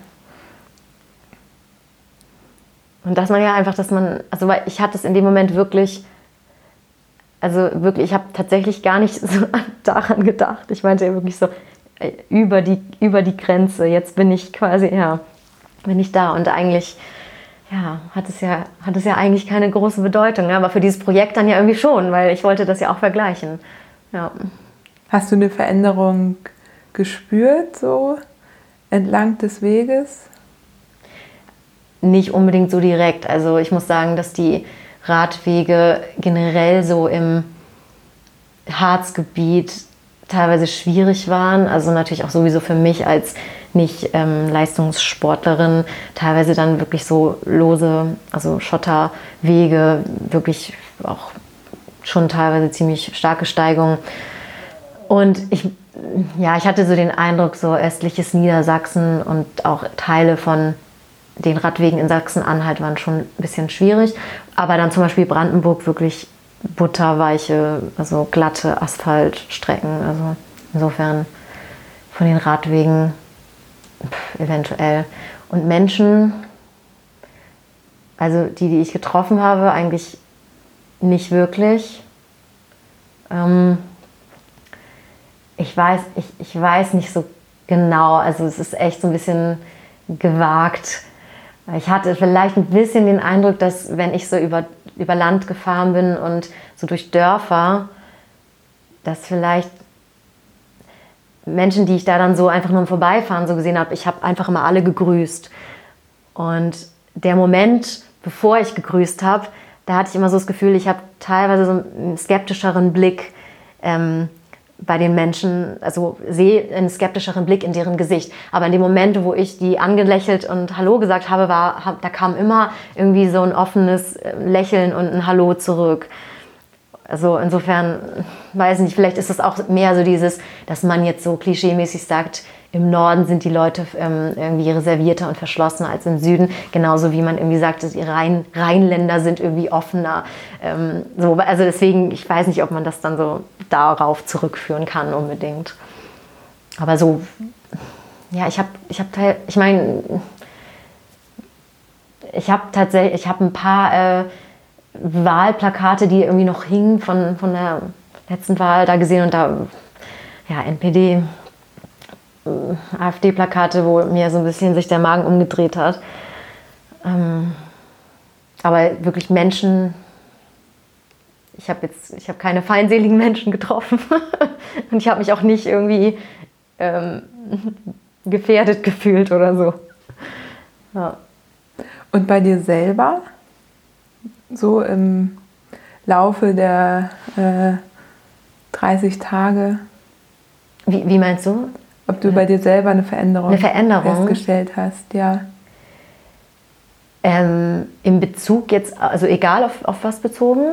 Und dass man ja einfach, weil ich hatte es in dem Moment wirklich, ich habe tatsächlich gar nicht so daran gedacht. Ich meinte ja wirklich so, über die Grenze, jetzt bin ich quasi, bin ich da. Und eigentlich, hat es ja eigentlich keine große Bedeutung. Aber für dieses Projekt dann ja irgendwie schon, weil ich wollte das ja auch vergleichen. Ja. Hast du eine Veränderung gespürt, so entlang des Weges? Nicht unbedingt so direkt. Also ich muss sagen, dass die Radwege generell so im Harzgebiet teilweise schwierig waren. Also natürlich auch sowieso für mich als nicht Leistungssportlerin, teilweise dann wirklich so lose, also Schotterwege, wirklich auch schon teilweise ziemlich starke Steigungen. Und ich hatte so den Eindruck, so östliches Niedersachsen und auch Teile von den Radwegen in Sachsen-Anhalt waren schon ein bisschen schwierig. Aber dann zum Beispiel Brandenburg wirklich butterweiche, also glatte Asphaltstrecken. Also insofern von den Radwegen eventuell. Und Menschen, also die ich getroffen habe, eigentlich nicht wirklich. Ich weiß nicht so genau, also es ist echt so ein bisschen gewagt. Ich hatte vielleicht ein bisschen den Eindruck, dass wenn ich so über Land gefahren bin und so durch Dörfer, dass vielleicht Menschen, die ich da dann so einfach nur im Vorbeifahren so gesehen habe, ich habe einfach immer alle gegrüßt. Und der Moment, bevor ich gegrüßt habe, da hatte ich immer so das Gefühl, ich habe teilweise so einen skeptischeren Blick bei den Menschen, also sehe einen skeptischeren Blick in deren Gesicht. Aber in dem Moment, wo ich die angelächelt und Hallo gesagt habe, da kam immer irgendwie so ein offenes Lächeln und ein Hallo zurück. Also insofern, weiß nicht, vielleicht ist es auch mehr so dieses, dass man jetzt so klischeemäßig sagt, im Norden sind die Leute irgendwie reservierter und verschlossener als im Süden. Genauso wie man irgendwie sagt, dass die Rheinländer sind irgendwie offener. Also deswegen, ich weiß nicht, ob man das dann so darauf zurückführen kann unbedingt. Aber so, ja, ich habe ein paar Wahlplakate, die irgendwie noch hingen von der letzten Wahl da gesehen und da, ja, NPD, AfD-Plakate, wo mir so ein bisschen sich der Magen umgedreht hat. Aber wirklich Menschen, ich habe keine feindseligen Menschen getroffen und ich habe mich auch nicht irgendwie gefährdet gefühlt oder so. Ja. Und bei dir selber? so im Laufe der 30 Tage? Wie meinst du? Ob du bei dir selber eine Veränderung festgestellt hast, ja. In Bezug jetzt, also egal auf was bezogen?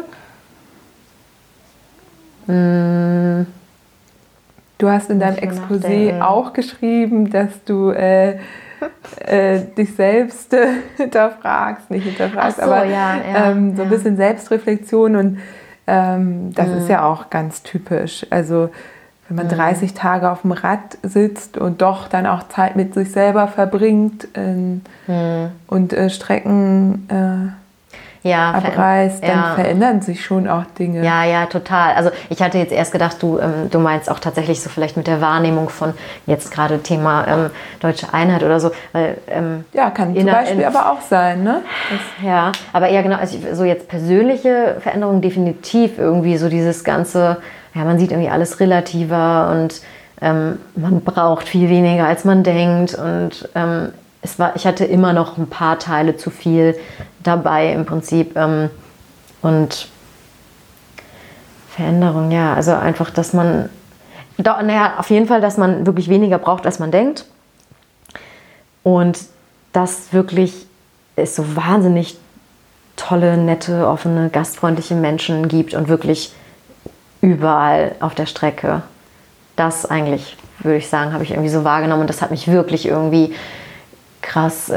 Du hast in deinem Exposé auch geschrieben, dass du dich selbst hinterfragst, nicht hinterfragst, so, aber ja, so ein bisschen Selbstreflexion und das ist ja auch ganz typisch. Also wenn man 30 Tage auf dem Rad sitzt und doch dann auch Zeit mit sich selber verbringt und Strecken abreißt, dann verändern sich schon auch Dinge. Ja, total. Also ich hatte jetzt erst gedacht, du meinst auch tatsächlich so vielleicht mit der Wahrnehmung von jetzt gerade Thema deutsche Einheit oder so. Weil, ja, kann zum Beispiel aber auch sein, ne? Ja, aber eher genau, also so jetzt persönliche Veränderungen definitiv irgendwie so dieses ganze, ja, man sieht irgendwie alles relativer und man braucht viel weniger, als man denkt und ich hatte immer noch ein paar Teile zu viel dabei im Prinzip und Veränderung, ja, also einfach, dass man, auf jeden Fall, dass man wirklich weniger braucht, als man denkt und dass wirklich es so wahnsinnig tolle, nette, offene, gastfreundliche Menschen gibt und wirklich überall auf der Strecke. Das eigentlich, würde ich sagen, habe ich irgendwie so wahrgenommen und das hat mich wirklich irgendwie krass,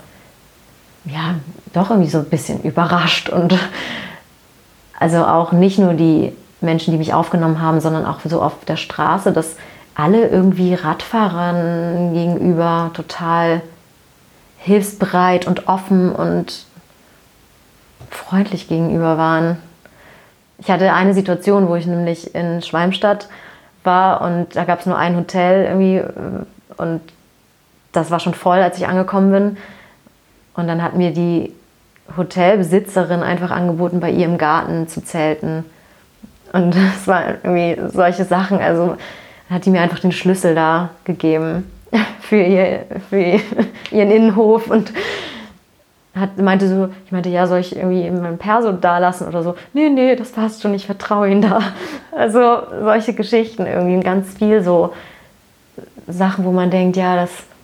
doch irgendwie so ein bisschen überrascht und also auch nicht nur die Menschen, die mich aufgenommen haben, sondern auch so auf der Straße, dass alle irgendwie Radfahrern gegenüber total hilfsbereit und offen und freundlich gegenüber waren. Ich hatte eine Situation, wo ich nämlich in Schwalmstadt war und da gab es nur ein Hotel irgendwie und das war schon voll, als ich angekommen bin. Und dann hat mir die Hotelbesitzerin einfach angeboten, bei ihr im Garten zu zelten. Und es waren irgendwie solche Sachen. Also hat die mir einfach den Schlüssel da gegeben für ihren Innenhof und ich meinte, ja, soll ich irgendwie mein Perso da lassen oder so? Nee, das passt schon, ich vertraue Ihnen da. Also solche Geschichten irgendwie, ganz viel so Sachen, wo man denkt, ja,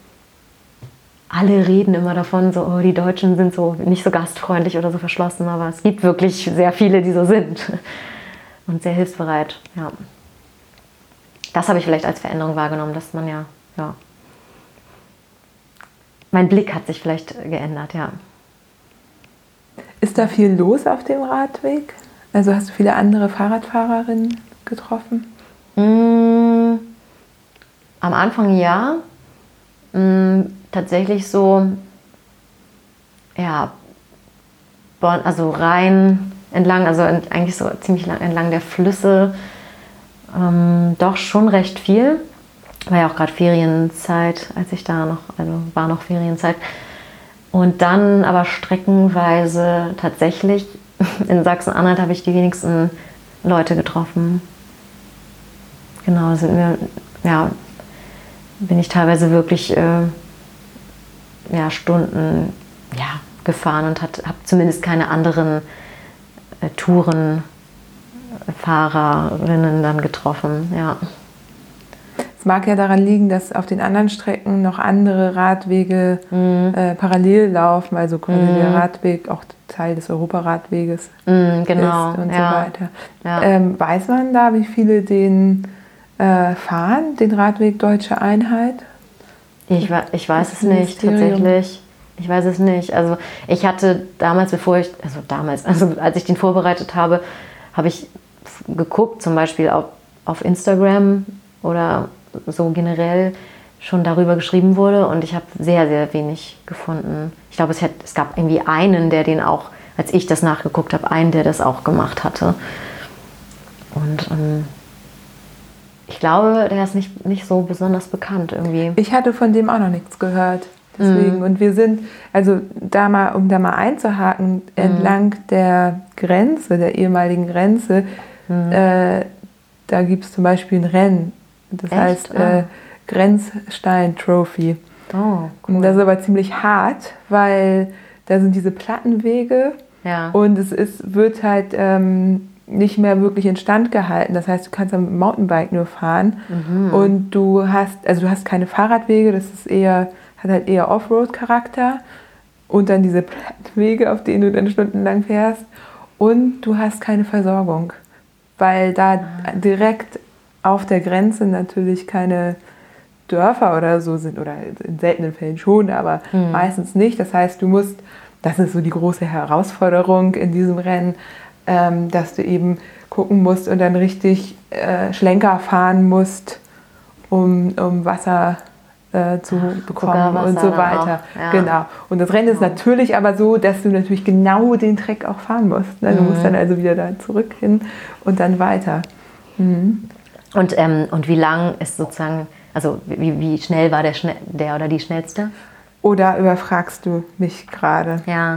alle reden immer davon, so, oh, die Deutschen sind so nicht so gastfreundlich oder so verschlossen, aber es gibt wirklich sehr viele, die so sind und sehr hilfsbereit, ja. Das habe ich vielleicht als Veränderung wahrgenommen, dass man ja, mein Blick hat sich vielleicht geändert, ja. Ist da viel los auf dem Radweg? Also hast du viele andere Fahrradfahrerinnen getroffen? Am Anfang ja. Tatsächlich so, ja, also Rhein entlang, also eigentlich so ziemlich lang entlang der Flüsse, doch schon recht viel. War ja auch gerade Ferienzeit, als ich da noch, also war noch Ferienzeit. Und dann aber streckenweise tatsächlich, in Sachsen-Anhalt habe ich die wenigsten Leute getroffen. Genau, bin ich teilweise wirklich Stunden gefahren und habe zumindest keine anderen Tourenfahrerinnen dann getroffen, ja. Es mag ja daran liegen, dass auf den anderen Strecken noch andere Radwege parallel laufen, also quasi der Radweg auch Teil des Europaradweges genau, ist und so weiter. Ja. Weiß man da, wie viele den fahren, den Radweg Deutsche Einheit? Ich weiß es nicht, tatsächlich. Ich weiß es nicht. Also ich hatte damals, als ich den vorbereitet habe, habe ich geguckt, zum Beispiel auf Instagram oder so generell schon darüber geschrieben wurde und ich habe sehr, sehr wenig gefunden. Ich glaube, es gab irgendwie einen, der den auch, als ich das nachgeguckt habe, einen, der das auch gemacht hatte. Und ich glaube, der ist nicht so besonders bekannt irgendwie. Ich hatte von dem auch noch nichts gehört. Deswegen. Und wir sind, also um da mal einzuhaken, entlang der Grenze, der ehemaligen Grenze, da gibt es zum Beispiel ein Rennen. Das heißt Grenzstein Trophy. Oh, cool. Und das ist aber ziemlich hart, weil da sind diese Plattenwege Ja. Und wird halt nicht mehr wirklich instand gehalten. Das heißt, du kannst am Mountainbike nur fahren und du hast keine Fahrradwege, das ist hat halt eher Offroad-Charakter und dann diese Wege, auf denen du dann stundenlang fährst und du hast keine Versorgung, weil da direkt auf der Grenze natürlich keine Dörfer oder so sind oder in seltenen Fällen schon, aber meistens nicht. Das heißt, das ist so die große Herausforderung in diesem Rennen, dass du eben gucken musst und dann richtig Schlenker fahren musst, um Wasser zu bekommen und so weiter. Ja. Genau. Und das Rennen ist natürlich aber so, dass du natürlich genau den Track auch fahren musst. Ne? Du musst dann also wieder da zurück hin und dann weiter. Mhm. Und wie lang ist sozusagen, also wie schnell war der oder die schnellste? Oder überfragst du mich gerade? Ja.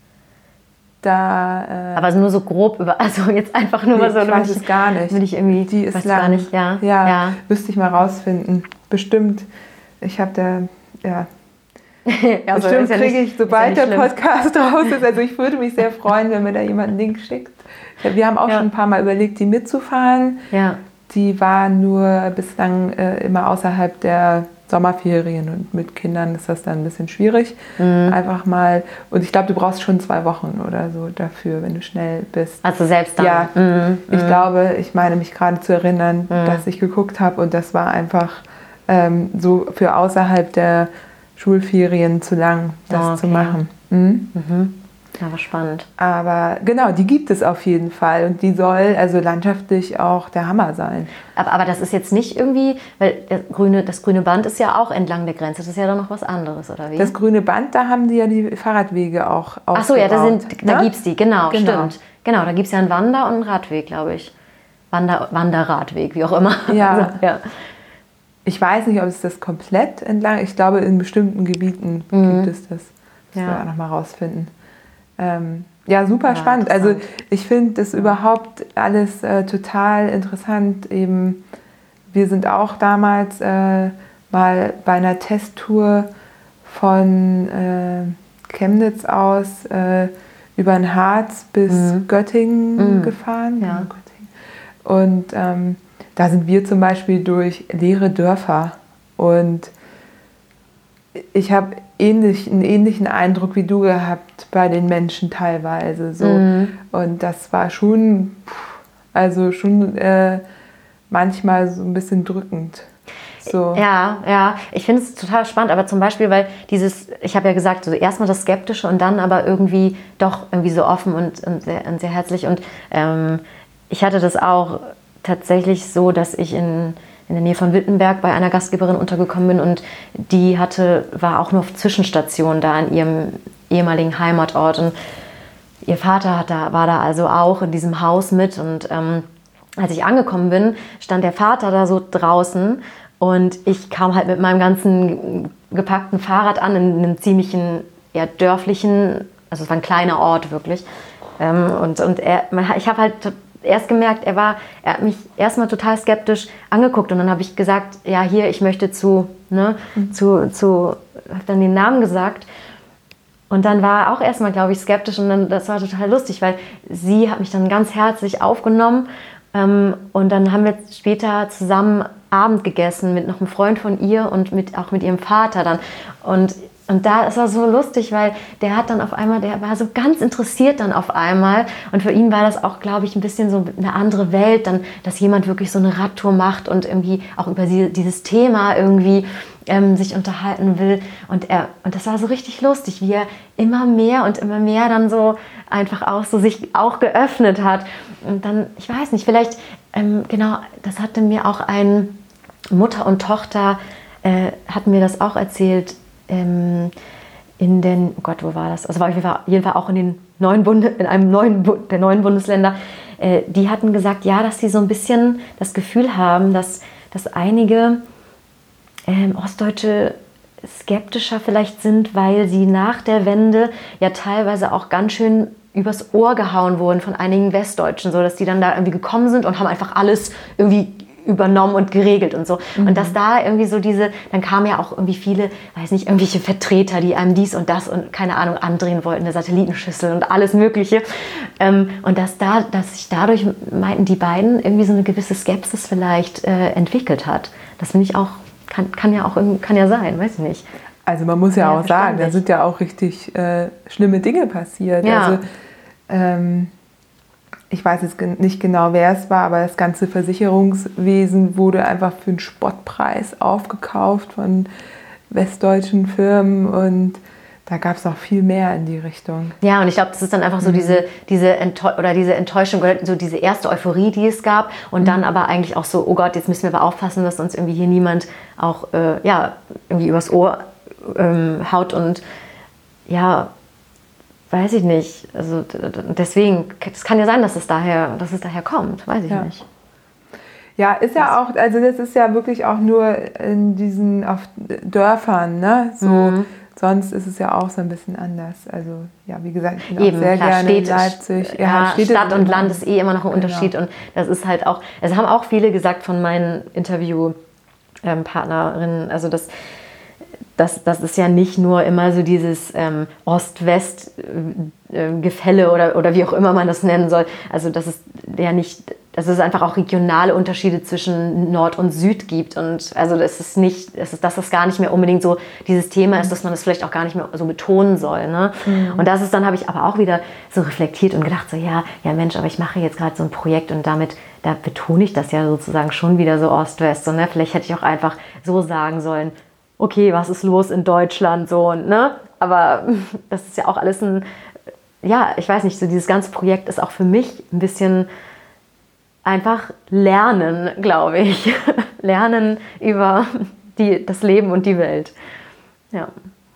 Aber nur so grob also jetzt einfach nur mal so. Ich weiß es gar nicht. Will ich irgendwie, die ist weiß lang. Gar nicht, ja. Ja, müsste ich mal rausfinden. Bestimmt. Ich habe da, bestimmt kriege ich, sobald der Podcast raus ist, also ich würde mich sehr freuen, wenn mir da jemand einen Link schickt. Wir haben auch schon ein paar Mal überlegt, die mitzufahren. Ja. Die war nur bislang immer außerhalb der Sommerferien und mit Kindern ist das dann ein bisschen schwierig. Einfach mal, und ich glaube, du brauchst schon 2 Wochen oder so dafür, wenn du schnell bist. Also selbst dann? Ja, ich meine mich gerade zu erinnern, dass ich geguckt habe und das war einfach so für außerhalb der Schulferien zu lang, das zu machen. Ja, war spannend. Aber genau, die gibt es auf jeden Fall und die soll also landschaftlich auch der Hammer sein. Aber das ist jetzt nicht irgendwie, weil das grüne Band ist ja auch entlang der Grenze, das ist ja dann noch was anderes, oder wie? Das grüne Band, da haben die ja die Fahrradwege auch aufgebaut. Ach so, ja, da gibt es die, genau, stimmt. Genau, da gibt es ja einen Wander- und einen Radweg, glaube ich. Wanderradweg, wie auch immer. Ja. Also, ja. Ich weiß nicht, ob es das komplett entlang, ich glaube in bestimmten Gebieten gibt es das. Das wir auch noch mal rausfinden. Ja, super spannend. Also ich finde das überhaupt alles total interessant. Eben, wir sind auch damals mal bei einer Testtour von Chemnitz aus über den Harz bis Göttingen gefahren. Ja. Und da sind wir zum Beispiel durch leere Dörfer und ich habe einen ähnlichen Eindruck wie du gehabt bei den Menschen teilweise. So. Und das war schon manchmal so ein bisschen drückend. So. Ja, ich finde es total spannend, aber zum Beispiel, weil ich habe ja gesagt, so erstmal das Skeptische und dann aber irgendwie doch irgendwie so offen und sehr herzlich. Und ich hatte das auch tatsächlich so, dass ich in der Nähe von Wittenberg bei einer Gastgeberin untergekommen bin und die war auch nur auf Zwischenstation da an ihrem ehemaligen Heimatort und ihr Vater war da also auch in diesem Haus mit und als ich angekommen bin, stand der Vater da so draußen und ich kam halt mit meinem ganzen gepackten Fahrrad an in einem ziemlichen, eher dörflichen, also es war ein kleiner Ort wirklich ich habe halt erst gemerkt, er hat mich erstmal total skeptisch angeguckt und dann habe ich gesagt, ja hier, ich möchte habe dann den Namen gesagt und dann war er auch erstmal, glaube ich, skeptisch und dann, das war total lustig, weil sie hat mich dann ganz herzlich aufgenommen und dann haben wir später zusammen Abend gegessen mit noch einem Freund von ihr und auch mit ihrem Vater dann und da ist es so lustig, weil der war so ganz interessiert dann auf einmal und für ihn war das auch, glaube ich, ein bisschen so eine andere Welt, dann, dass jemand wirklich so eine Radtour macht und irgendwie auch über dieses Thema irgendwie sich unterhalten will und das war so richtig lustig, wie er immer mehr dann so einfach auch so sich auch geöffnet hat und dann, ich weiß nicht, vielleicht, genau, das hatte mir auch ein Mutter und Tochter, hatten mir das auch erzählt, wo war das? Also war auf jeden Fall auch in einem der neuen Bundesländer. Die hatten gesagt, ja, dass sie so ein bisschen das Gefühl haben, dass einige Ostdeutsche skeptischer vielleicht sind, weil sie nach der Wende ja teilweise auch ganz schön übers Ohr gehauen wurden von einigen Westdeutschen, so dass die dann da irgendwie gekommen sind und haben einfach alles irgendwie übernommen und geregelt und so. Und dass da irgendwie so dann kamen ja auch irgendwie viele, weiß nicht, irgendwelche Vertreter, die einem dies und das und keine Ahnung andrehen wollten, eine Satellitenschüssel und alles Mögliche. Und dass sich dadurch, meinten die beiden, irgendwie so eine gewisse Skepsis vielleicht entwickelt hat. Das finde ich auch, kann ja sein, weiß ich nicht. Also man muss ja auch sagen, da sind ja auch richtig schlimme Dinge passiert. Ja. Also ich weiß jetzt nicht genau, wer es war, aber das ganze Versicherungswesen wurde einfach für einen Spottpreis aufgekauft von westdeutschen Firmen und da gab es auch viel mehr in die Richtung. Ja, und ich glaube, das ist dann einfach so diese Enttäuschung oder so diese erste Euphorie, die es gab und dann aber eigentlich auch so, oh Gott, jetzt müssen wir aber aufpassen, dass uns irgendwie hier niemand auch irgendwie übers Ohr haut und ja, weiß ich nicht. Also deswegen, es kann ja sein, dass es daher kommt, weiß ich nicht. Ja, ist ja auch, also das ist ja wirklich auch nur in diesen auf Dörfern, ne? So, sonst ist es ja auch so ein bisschen anders. Also ja, wie gesagt, ich bin auch sehr gerne in Leipzig. Ja, Stadt und Land ist immer noch ein Unterschied und das ist halt auch, es haben auch viele gesagt von meinen Interviewpartnerinnen, also das ist ja nicht nur immer so dieses Ost-West-Gefälle oder wie auch immer man das nennen soll. Also dass es einfach auch regionale Unterschiede zwischen Nord und Süd gibt. Und also dass es gar nicht mehr unbedingt so dieses Thema ist, dass man das vielleicht auch gar nicht mehr so betonen soll. Ne? Und das ist dann, habe ich aber auch wieder so reflektiert und gedacht, so ja Mensch, aber ich mache jetzt gerade so ein Projekt und da betone ich das ja sozusagen schon wieder so Ost-West. So, ne? Vielleicht hätte ich auch einfach so sagen sollen, okay, was ist los in Deutschland, so, ne? Aber das ist ja auch alles ich weiß nicht, so dieses ganze Projekt ist auch für mich ein bisschen einfach Lernen, glaube ich. Lernen über das Leben und die Welt. Ja.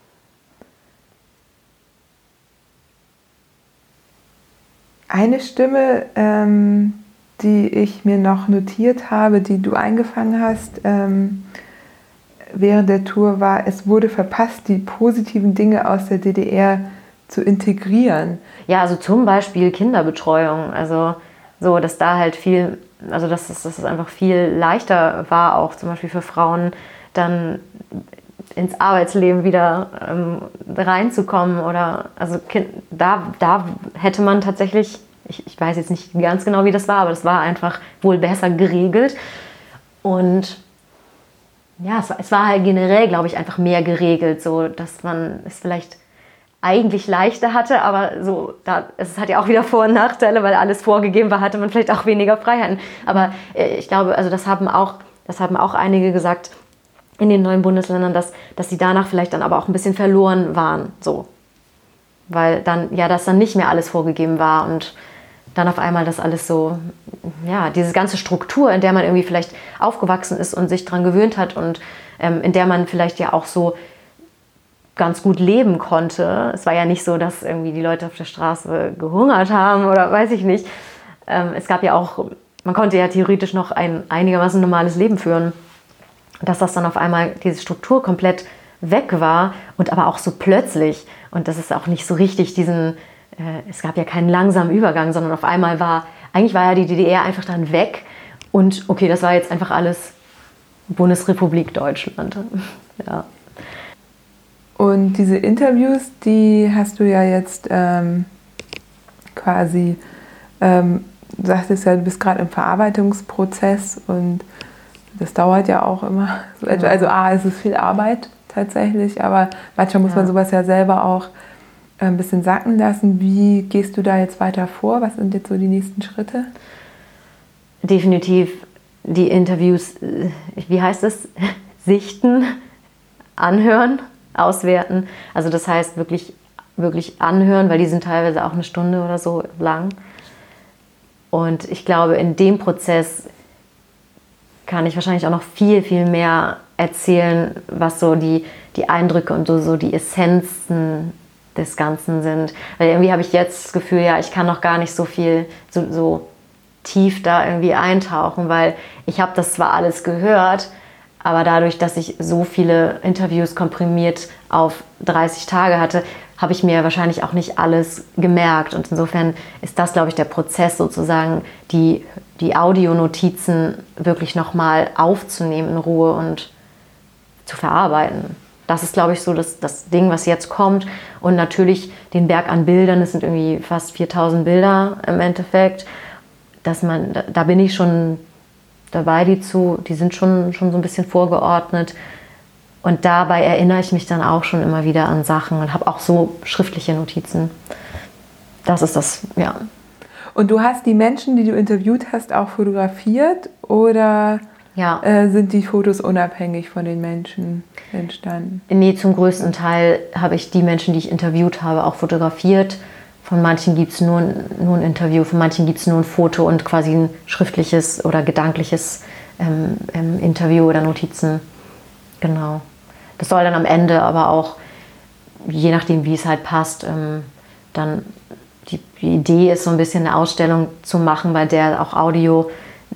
Eine Stimme, die ich mir noch notiert habe, die du eingefangen hast, während der Tour war, es wurde verpasst, die positiven Dinge aus der DDR zu integrieren. Ja, also zum Beispiel Kinderbetreuung. Also so, dass da halt viel, also dass es einfach viel leichter war, auch zum Beispiel für Frauen dann ins Arbeitsleben wieder reinzukommen. Oder also da hätte man tatsächlich, ich weiß jetzt nicht ganz genau, wie das war, aber das war einfach wohl besser geregelt. Und ja, es war halt generell, glaube ich, einfach mehr geregelt, so dass man es vielleicht eigentlich leichter hatte, aber so, es hat ja auch wieder Vor- und Nachteile, weil alles vorgegeben war, hatte man vielleicht auch weniger Freiheiten. Aber ich glaube, also das haben auch einige gesagt in den neuen Bundesländern, dass sie danach vielleicht dann aber auch ein bisschen verloren waren, so. Weil dann, das dann nicht mehr alles vorgegeben war und dann auf einmal das alles so, diese ganze Struktur, in der man irgendwie vielleicht aufgewachsen ist und sich dran gewöhnt hat und in der man vielleicht ja auch so ganz gut leben konnte. Es war ja nicht so, dass irgendwie die Leute auf der Straße gehungert haben oder weiß ich nicht. Es gab ja auch, man konnte ja theoretisch noch ein einigermaßen normales Leben führen. Dass das dann auf einmal, diese Struktur komplett weg war und aber auch so plötzlich. Und das ist auch nicht so richtig es gab ja keinen langsamen Übergang, sondern auf einmal war ja die DDR einfach dann weg und okay, das war jetzt einfach alles Bundesrepublik Deutschland. Ja. Und diese Interviews, die hast du ja jetzt quasi, du sagtest ja, du bist gerade im Verarbeitungsprozess und das dauert ja auch immer. Also es ist viel Arbeit tatsächlich, aber manchmal muss man sowas ja selber auch ein bisschen sacken lassen. Wie gehst du da jetzt weiter vor? Was sind jetzt so die nächsten Schritte? Definitiv die Interviews, wie heißt es? Sichten, anhören, auswerten. Also das heißt wirklich, wirklich anhören, weil die sind teilweise auch eine Stunde oder so lang. Und ich glaube, in dem Prozess kann ich wahrscheinlich auch noch viel, viel mehr erzählen, was so die Eindrücke und so die Essenzen des Ganzen sind. Weil irgendwie habe ich jetzt das Gefühl, ich kann noch gar nicht so viel, so tief da irgendwie eintauchen, weil ich habe das zwar alles gehört, aber dadurch, dass ich so viele Interviews komprimiert auf 30 Tage hatte, habe ich mir wahrscheinlich auch nicht alles gemerkt. Und insofern ist das, glaube ich, der Prozess sozusagen, die Audionotizen wirklich nochmal aufzunehmen in Ruhe und zu verarbeiten. Das ist, glaube ich, so das Ding, was jetzt kommt. Und natürlich den Berg an Bildern, es sind irgendwie fast 4000 Bilder im Endeffekt, da bin ich schon dabei, die sind schon so ein bisschen vorgeordnet. Und dabei erinnere ich mich dann auch schon immer wieder an Sachen und habe auch so schriftliche Notizen. Das ist das, ja. Und du hast die Menschen, die du interviewt hast, auch fotografiert oder sind die Fotos unabhängig von den Menschen entstanden? Nee, zum größten Teil habe ich die Menschen, die ich interviewt habe, auch fotografiert. Von manchen gibt es nur ein Interview, von manchen gibt es nur ein Foto und quasi ein schriftliches oder gedankliches Interview oder Notizen. Genau. Das soll dann am Ende aber auch, je nachdem wie es halt passt, dann die Idee ist, so ein bisschen eine Ausstellung zu machen, bei der auch Audio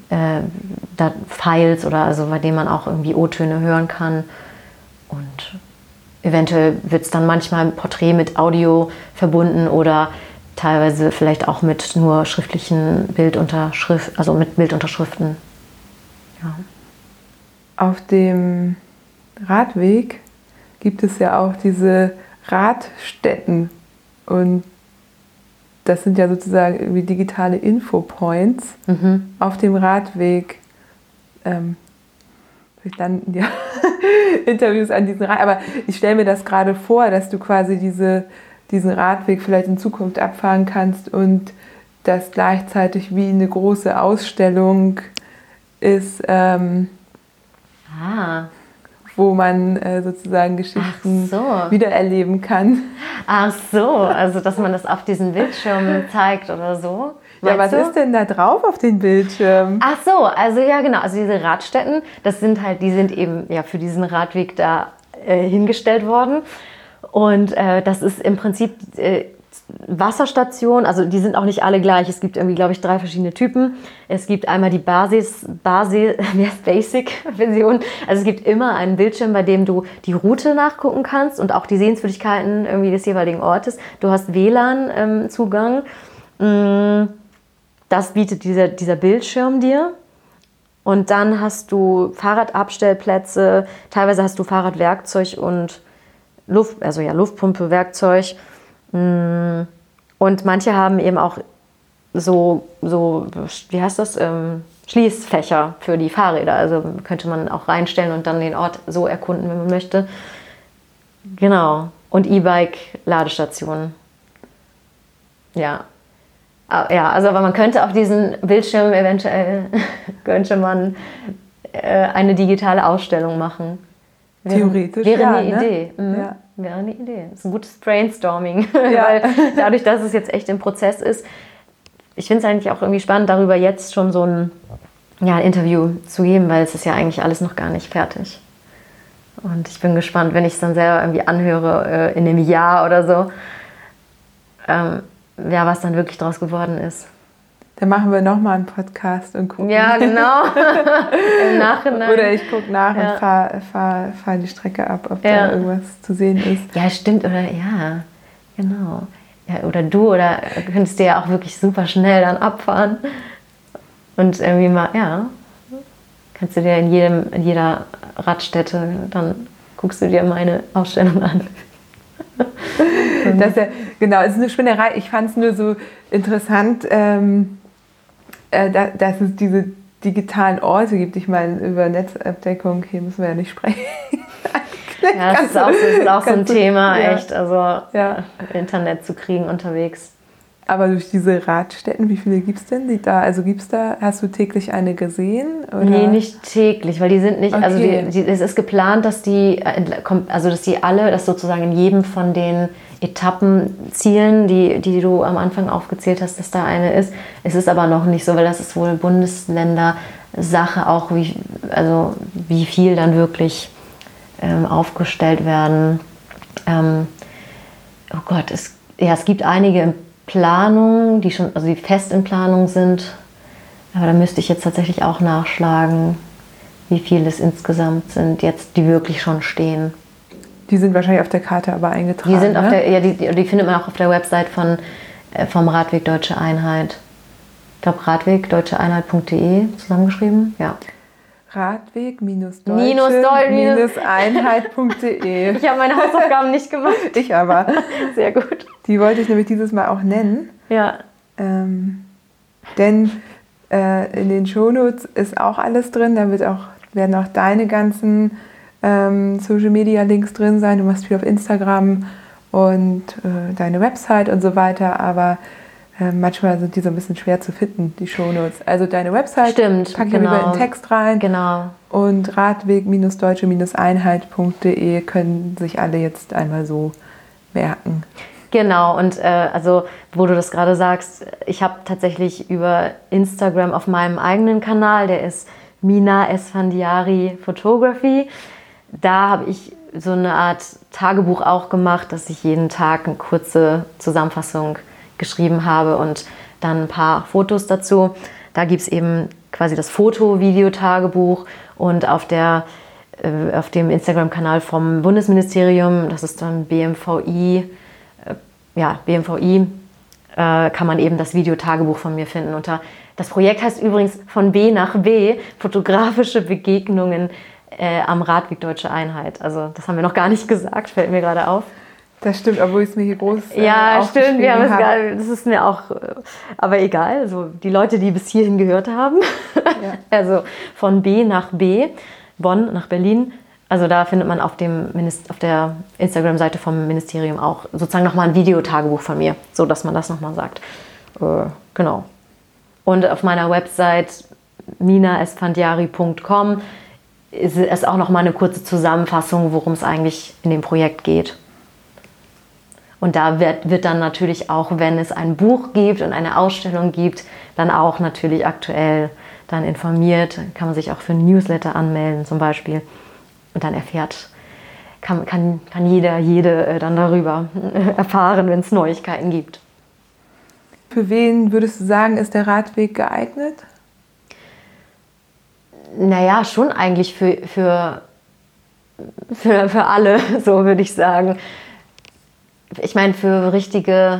Files oder also bei denen man auch irgendwie O-Töne hören kann. Und eventuell wird es dann manchmal ein Porträt mit Audio verbunden oder teilweise vielleicht auch mit nur schriftlichen Bildunterschrift, also mit Bildunterschriften. Ja. Auf dem Radweg gibt es ja auch diese Radstätten und das sind ja sozusagen irgendwie digitale Infopoints auf dem Radweg. Vielleicht landen ja Interviews an diesen Radweg, aber ich stelle mir das gerade vor, dass du quasi diesen Radweg vielleicht in Zukunft abfahren kannst und das gleichzeitig wie eine große Ausstellung ist, wo man sozusagen Geschichten wiedererleben kann. Ach so, also dass man das auf diesen Bildschirm zeigt oder so. Ja, was ist denn da drauf auf den Bildschirm? Ach so, also ja genau, also diese Radstätten, die sind eben ja für diesen Radweg da hingestellt worden. Und das ist im Prinzip Wasserstation, also die sind auch nicht alle gleich. Es gibt irgendwie, glaube ich, 3 verschiedene Typen. Es gibt einmal die Basic-Version. Also es gibt immer einen Bildschirm, bei dem du die Route nachgucken kannst und auch die Sehenswürdigkeiten irgendwie des jeweiligen Ortes. Du hast WLAN-Zugang. Das bietet dieser Bildschirm dir. Und dann hast du Fahrradabstellplätze, teilweise hast du Fahrradwerkzeug und Luftpumpe, Werkzeug. Und manche haben eben auch so wie heißt das, Schließfächer für die Fahrräder. Also könnte man auch reinstellen und dann den Ort so erkunden, wenn man möchte. Genau. Und E-Bike-Ladestationen. Ja. Also aber man könnte auf diesen Bildschirm eventuell könnte man eine digitale Ausstellung machen. Theoretisch, wäre eine Idee. Ja. Wäre eine Idee. Das ist ein gutes Brainstorming, weil dadurch, dass es jetzt echt im Prozess ist, ich finde es eigentlich auch irgendwie spannend, darüber jetzt schon so ein Interview zu geben, weil es ist ja eigentlich alles noch gar nicht fertig. Und ich bin gespannt, wenn ich es dann selber irgendwie anhöre, in einem Jahr oder so, was dann wirklich draus geworden ist. Dann machen wir nochmal einen Podcast und gucken. Ja, genau. Im Nachhinein. Oder ich gucke nach und fahr die Strecke ab, ob da irgendwas zu sehen ist. Ja, stimmt. Oder genau. Ja, oder du könntest dir ja auch wirklich super schnell dann abfahren. Und irgendwie mal, kannst du dir in jeder Radstätte, dann guckst du dir meine Ausstellung an. Das ist eine Spinnerei. Ich fand es nur so interessant, dass es diese digitalen Orte gibt. Ich meine, über Netzabdeckung, hier müssen wir ja nicht sprechen. Ja, das ist auch so ein Thema, echt. Also Internet zu kriegen unterwegs. Aber durch diese Radstätten, wie viele gibt es denn da? Also hast du täglich eine gesehen? Oder? Nee, nicht täglich, weil die sind nicht, also es ist geplant, dass dass sozusagen in jedem von den Etappenzielen, die du am Anfang aufgezählt hast, dass da eine ist. Es ist aber noch nicht so, weil das ist wohl Bundesländersache auch, wie viel dann wirklich aufgestellt werden. Es gibt einige in Planung, die fest in Planung sind. Aber da müsste ich jetzt tatsächlich auch nachschlagen, wie viele es insgesamt sind, jetzt die wirklich schon stehen. Die sind wahrscheinlich auf der Karte aber eingetragen. Die sind ne? auf der, die findet man auch auf der Website vom Radweg Deutsche Einheit. Ich glaube radwegdeutscheeinheit.de zusammengeschrieben. Ja. Radweg-Deutsche-Einheit.de. Ich habe meine Hausaufgaben nicht gemacht. Ich aber. Sehr gut. Die wollte ich nämlich dieses Mal auch nennen. Ja. Denn in den Shownotes ist auch alles drin. Da werden auch deine ganzen Social Media Links drin sein. Du machst viel auf Instagram und deine Website und so weiter. Aber manchmal sind die so ein bisschen schwer zu finden, die Shownotes. Also deine Website packe ich lieber in den Text rein. Genau. Und radweg-deutsche-einheit.de können sich alle jetzt einmal so merken. Genau, und also wo du das gerade sagst, ich habe tatsächlich über Instagram auf meinem eigenen Kanal, der ist Mina Esfandiari Photography, da habe ich so eine Art Tagebuch auch gemacht, dass ich jeden Tag eine kurze Zusammenfassung geschrieben habe und dann ein paar Fotos dazu. Da gibt es eben quasi das Foto-Video-Tagebuch und auf dem Instagram-Kanal vom Bundesministerium, das ist dann BMVI, kann man eben das Videotagebuch von mir finden. Das Projekt heißt übrigens von B nach B, fotografische Begegnungen am Radweg Deutsche Einheit. Also das haben wir noch gar nicht gesagt, fällt mir gerade auf. Das stimmt, obwohl ich es mir hier groß ja, stimmt, wir haben es gar, das ist mir auch, aber egal, also die Leute, die bis hierhin gehört haben, ja. Also von B nach B, Bonn nach Berlin, also da findet man auf der Instagram-Seite vom Ministerium auch sozusagen nochmal ein Videotagebuch von mir, so dass man das nochmal sagt. Genau. Und auf meiner Website minaesfandiari.com ist auch nochmal eine kurze Zusammenfassung, worum es eigentlich in dem Projekt geht. Und da wird dann natürlich auch, wenn es ein Buch gibt und eine Ausstellung gibt, dann auch natürlich aktuell dann informiert. Kann man sich auch für ein Newsletter anmelden zum Beispiel. Und dann kann jede dann darüber erfahren, wenn es Neuigkeiten gibt. Für wen würdest du sagen, ist der Radweg geeignet? Naja, schon eigentlich für alle, so würde ich sagen. Ich meine, für richtige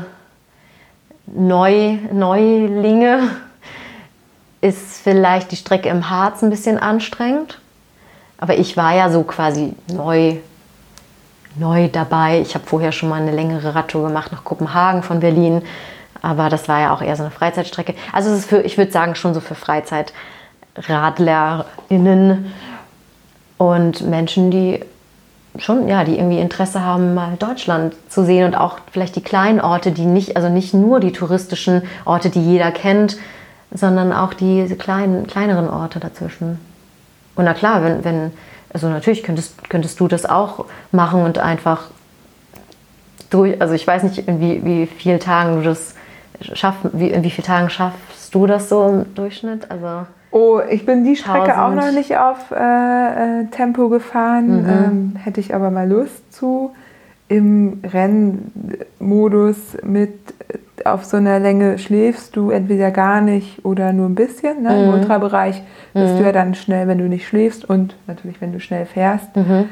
Neulinge ist vielleicht die Strecke im Harz ein bisschen anstrengend. Aber ich war ja so quasi neu dabei. Ich habe vorher schon mal eine längere Radtour gemacht nach Kopenhagen von Berlin. Aber das war ja auch eher so eine Freizeitstrecke. Also es ist ich würde sagen, schon so für FreizeitradlerInnen und Menschen, die irgendwie Interesse haben, mal Deutschland zu sehen und auch vielleicht die kleinen Orte, nicht nur die touristischen Orte, die jeder kennt, sondern auch diese kleineren Orte dazwischen. Und na klar, also natürlich könntest du das auch machen und einfach also ich weiß nicht, in wie vielen Tagen du das schaffst, in wie vielen Tagen schaffst du das so im Durchschnitt? Also Oh, ich bin die Strecke auch noch nicht auf Tempo gefahren, hätte ich aber mal Lust zu. Im Rennmodus auf so einer Länge schläfst du entweder gar nicht oder nur ein bisschen. Ne? Im Ultrabereich bist du ja dann schnell, wenn du nicht schläfst und natürlich, wenn du schnell fährst.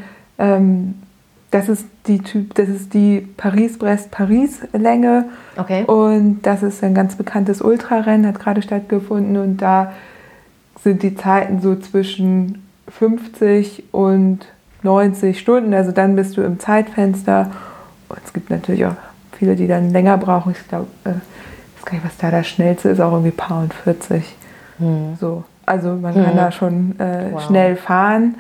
Das ist die Paris-Brest-Paris-Länge. Okay. Und das ist ein ganz bekanntes Ultrarennen, hat gerade stattgefunden und da sind die Zeiten so zwischen 50 und 90 Stunden. Also dann bist du im Zeitfenster. Und es gibt natürlich auch viele, die dann länger brauchen. Ich glaube, ich weiß gar nicht, was da das Schnellste ist, auch irgendwie paar und 40. So. Also man kann da schon schnell fahren.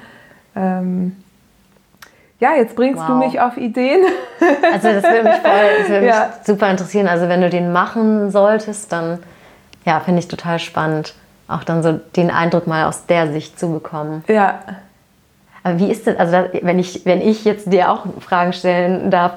Jetzt bringst du mich auf Ideen. Also das würde mich mich super interessieren. Also wenn du den machen solltest, dann finde ich total spannend, auch dann so den Eindruck mal aus der Sicht zu bekommen. Ja. Aber wie ist das, also wenn ich jetzt dir auch Fragen stellen darf,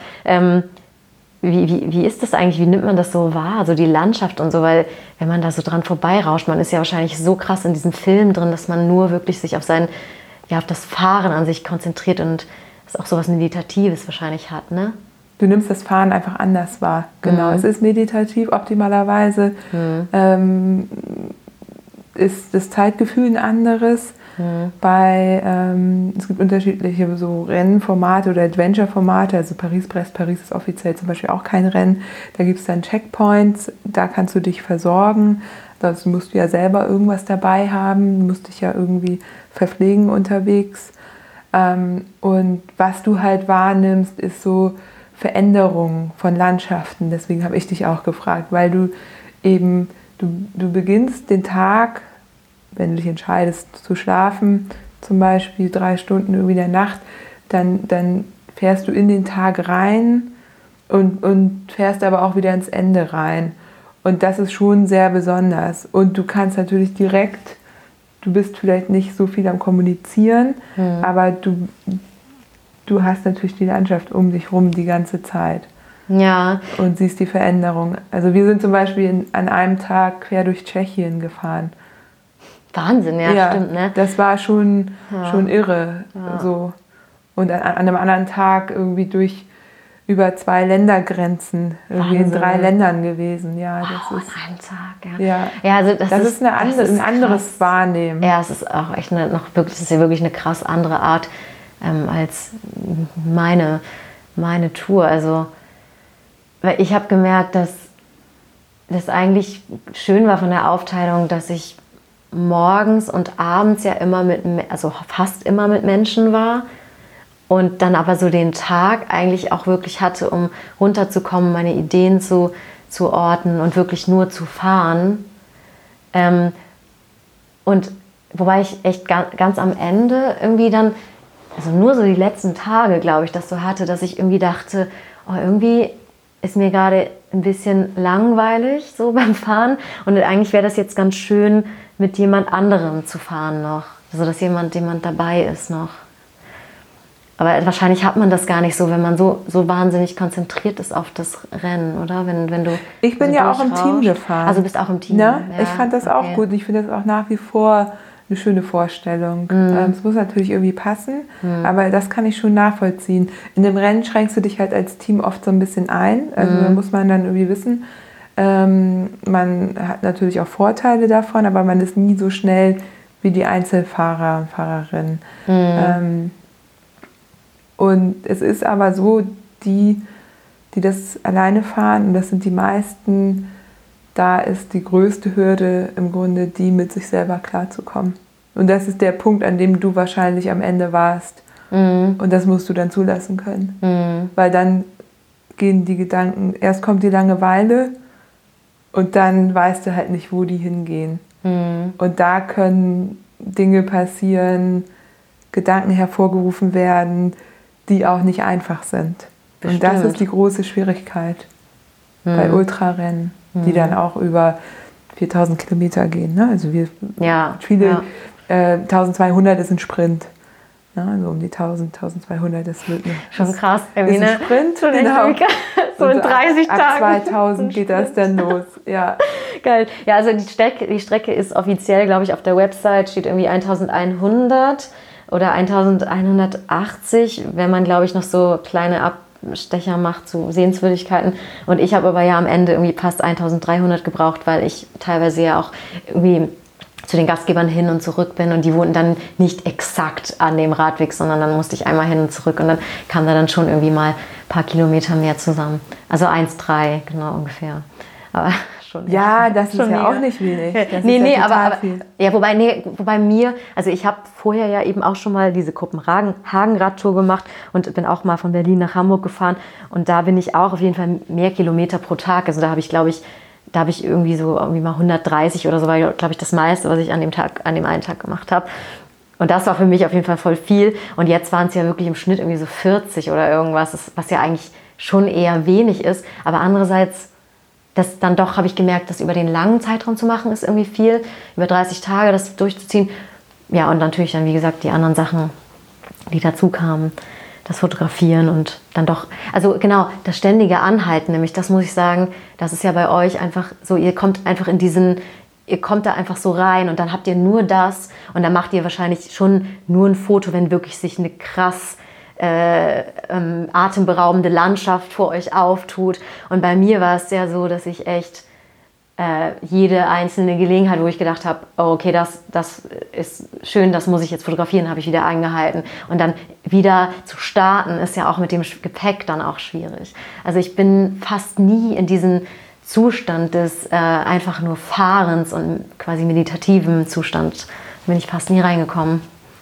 wie ist das eigentlich, wie nimmt man das so wahr, so die Landschaft und so, weil wenn man da so dran vorbeirauscht, man ist ja wahrscheinlich so krass in diesem Film drin, dass man nur wirklich sich auf auf das Fahren an sich konzentriert und das auch so was Meditatives wahrscheinlich hat, ne? Du nimmst das Fahren einfach anders wahr. Genau, es ist meditativ optimalerweise. Ist das Zeitgefühl ein anderes. Es gibt unterschiedliche so Rennformate oder Adventure-Formate, also Paris-Brest-Paris ist offiziell zum Beispiel auch kein Rennen. Da gibt es dann Checkpoints, da kannst du dich versorgen. Sonst musst du ja selber irgendwas dabei haben, du musst dich ja irgendwie verpflegen unterwegs. Und was du halt wahrnimmst, ist so Veränderungen von Landschaften. Deswegen habe ich dich auch gefragt, weil du eben, du beginnst den Tag, wenn du dich entscheidest zu schlafen, zum Beispiel 3 Stunden irgendwie in der Nacht, dann fährst du in den Tag rein und fährst aber auch wieder ins Ende rein. Und das ist schon sehr besonders. Und du kannst natürlich direkt, du bist vielleicht nicht so viel am Kommunizieren, aber du hast natürlich die Landschaft um dich rum die ganze Zeit. Ja. Und siehst die Veränderung. Also wir sind zum Beispiel an einem Tag quer durch Tschechien gefahren. Wahnsinn, ja, stimmt, ne? Das war schon irre. Ja. So. Und an einem anderen Tag irgendwie über 2 Ländergrenzen, irgendwie in 3 Ländern gewesen. Ja, wow, das ist, an einem Tag, ja. Ja, also das ist ein anderes Wahrnehmen. Ja, es ist auch echt das ist ja wirklich eine krass andere Art als meine Tour. Also, weil ich habe gemerkt, dass das eigentlich schön war von der Aufteilung, dass ich morgens und abends ja also fast immer mit Menschen war und dann aber so den Tag eigentlich auch wirklich hatte, um runterzukommen, meine Ideen zu orten und wirklich nur zu fahren. Und wobei ich echt ganz am Ende irgendwie dann, also nur so die letzten Tage, glaube ich, das so hatte, dass ich irgendwie dachte, oh, irgendwie ist mir gerade ein bisschen langweilig so beim Fahren und eigentlich wäre das jetzt ganz schön, mit jemand anderem zu fahren noch. Also dass jemand dabei ist noch. Aber wahrscheinlich hat man das gar nicht so, wenn man so wahnsinnig konzentriert ist auf das Rennen, oder? Wenn du ich bin ja auch im Team gefahren. Also du bist auch im Team. Ne? Ja, ich fand das auch gut. Ich finde das auch nach wie vor eine schöne Vorstellung. Es muss natürlich irgendwie passen, aber das kann ich schon nachvollziehen. In dem Rennen schränkst du dich halt als Team oft so ein bisschen ein. Also da muss man dann irgendwie wissen, man hat natürlich auch Vorteile davon, aber man ist nie so schnell wie die Einzelfahrer und Fahrerinnen. Und es ist aber so, die das alleine fahren, und das sind die meisten, da ist die größte Hürde im Grunde, die mit sich selber klarzukommen. Und das ist der Punkt, an dem du wahrscheinlich am Ende warst. Und das musst du dann zulassen können. Weil dann gehen die Gedanken, erst kommt die Langeweile und dann weißt du halt nicht, wo die hingehen. Und da können Dinge passieren, Gedanken hervorgerufen werden, die auch nicht einfach sind. Bestimmt. Und das ist die große Schwierigkeit bei Ultrarennen, die dann auch über 4000 Kilometer gehen. Ne? Also viele 1200 ist ein Sprint. Ne? Also um die 1000, 1200 ist schon krass. Ist ein Sprint, genau. So in 30 Tagen. Ab 2000 geht das dann los. Ja. Geil. Ja, also die Strecke ist offiziell, glaube ich, auf der Website steht irgendwie 1100 oder 1180, wenn man, glaube ich, noch so kleine Abstecher macht zu Sehenswürdigkeiten. Und ich habe aber ja am Ende irgendwie fast 1300 gebraucht, weil ich teilweise ja auch irgendwie zu den Gastgebern hin und zurück bin und die wohnten dann nicht exakt an dem Radweg, sondern dann musste ich einmal hin und zurück und dann kam da dann schon irgendwie mal ein paar Kilometer mehr zusammen. Also 1,3 genau ungefähr. Aber schon. Ja, das ist ja auch nicht wenig. Aber viel. Ja, wobei mir, also ich habe vorher ja eben auch schon mal diese Kopenhagen-Radtour gemacht und bin auch mal von Berlin nach Hamburg gefahren und da bin ich auch auf jeden Fall mehr Kilometer pro Tag. Also da habe ich, glaube ich, irgendwie mal 130 oder so, war, glaube ich, das meiste, was ich an dem einen Tag gemacht habe. Und das war für mich auf jeden Fall voll viel. Und jetzt waren es ja wirklich im Schnitt irgendwie so 40 oder irgendwas, was ja eigentlich schon eher wenig ist. Aber andererseits, das dann doch, habe ich gemerkt, das über den langen Zeitraum zu machen, ist irgendwie viel. Über 30 Tage das durchzuziehen. Ja, und natürlich dann, wie gesagt, die anderen Sachen, die dazu kamen. Das Fotografieren und dann doch, also genau, das ständige Anhalten, nämlich das muss ich sagen, das ist ja bei euch einfach so, ihr kommt da einfach so rein und dann habt ihr nur das und dann macht ihr wahrscheinlich schon nur ein Foto, wenn wirklich sich eine krass atemberaubende Landschaft vor euch auftut. Und bei mir war es ja so, dass ich echt jede einzelne Gelegenheit, wo ich gedacht habe, oh, okay, das ist schön, das muss ich jetzt fotografieren, habe ich wieder eingehalten. Und dann wieder zu starten, ist ja auch mit dem Gepäck dann auch schwierig. Also ich bin fast nie in diesen Zustand des einfach nur Fahrens und quasi meditativen Zustand, bin ich fast nie reingekommen.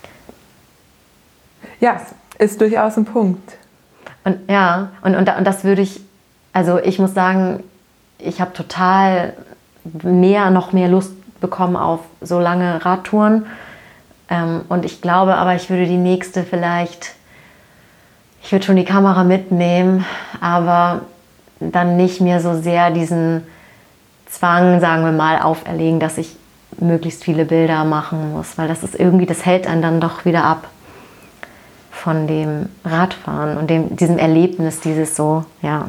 Ja, ist durchaus ein Punkt. Und ja, und das würde ich, also ich muss sagen, ich habe total noch mehr Lust bekommen auf so lange Radtouren. Und ich glaube aber, ich würde die nächste ich würde schon die Kamera mitnehmen, aber dann nicht mehr so sehr diesen Zwang, sagen wir mal, auferlegen, dass ich möglichst viele Bilder machen muss, weil das ist irgendwie, das hält einen dann doch wieder ab von dem Radfahren und diesem Erlebnis, dieses so, ja,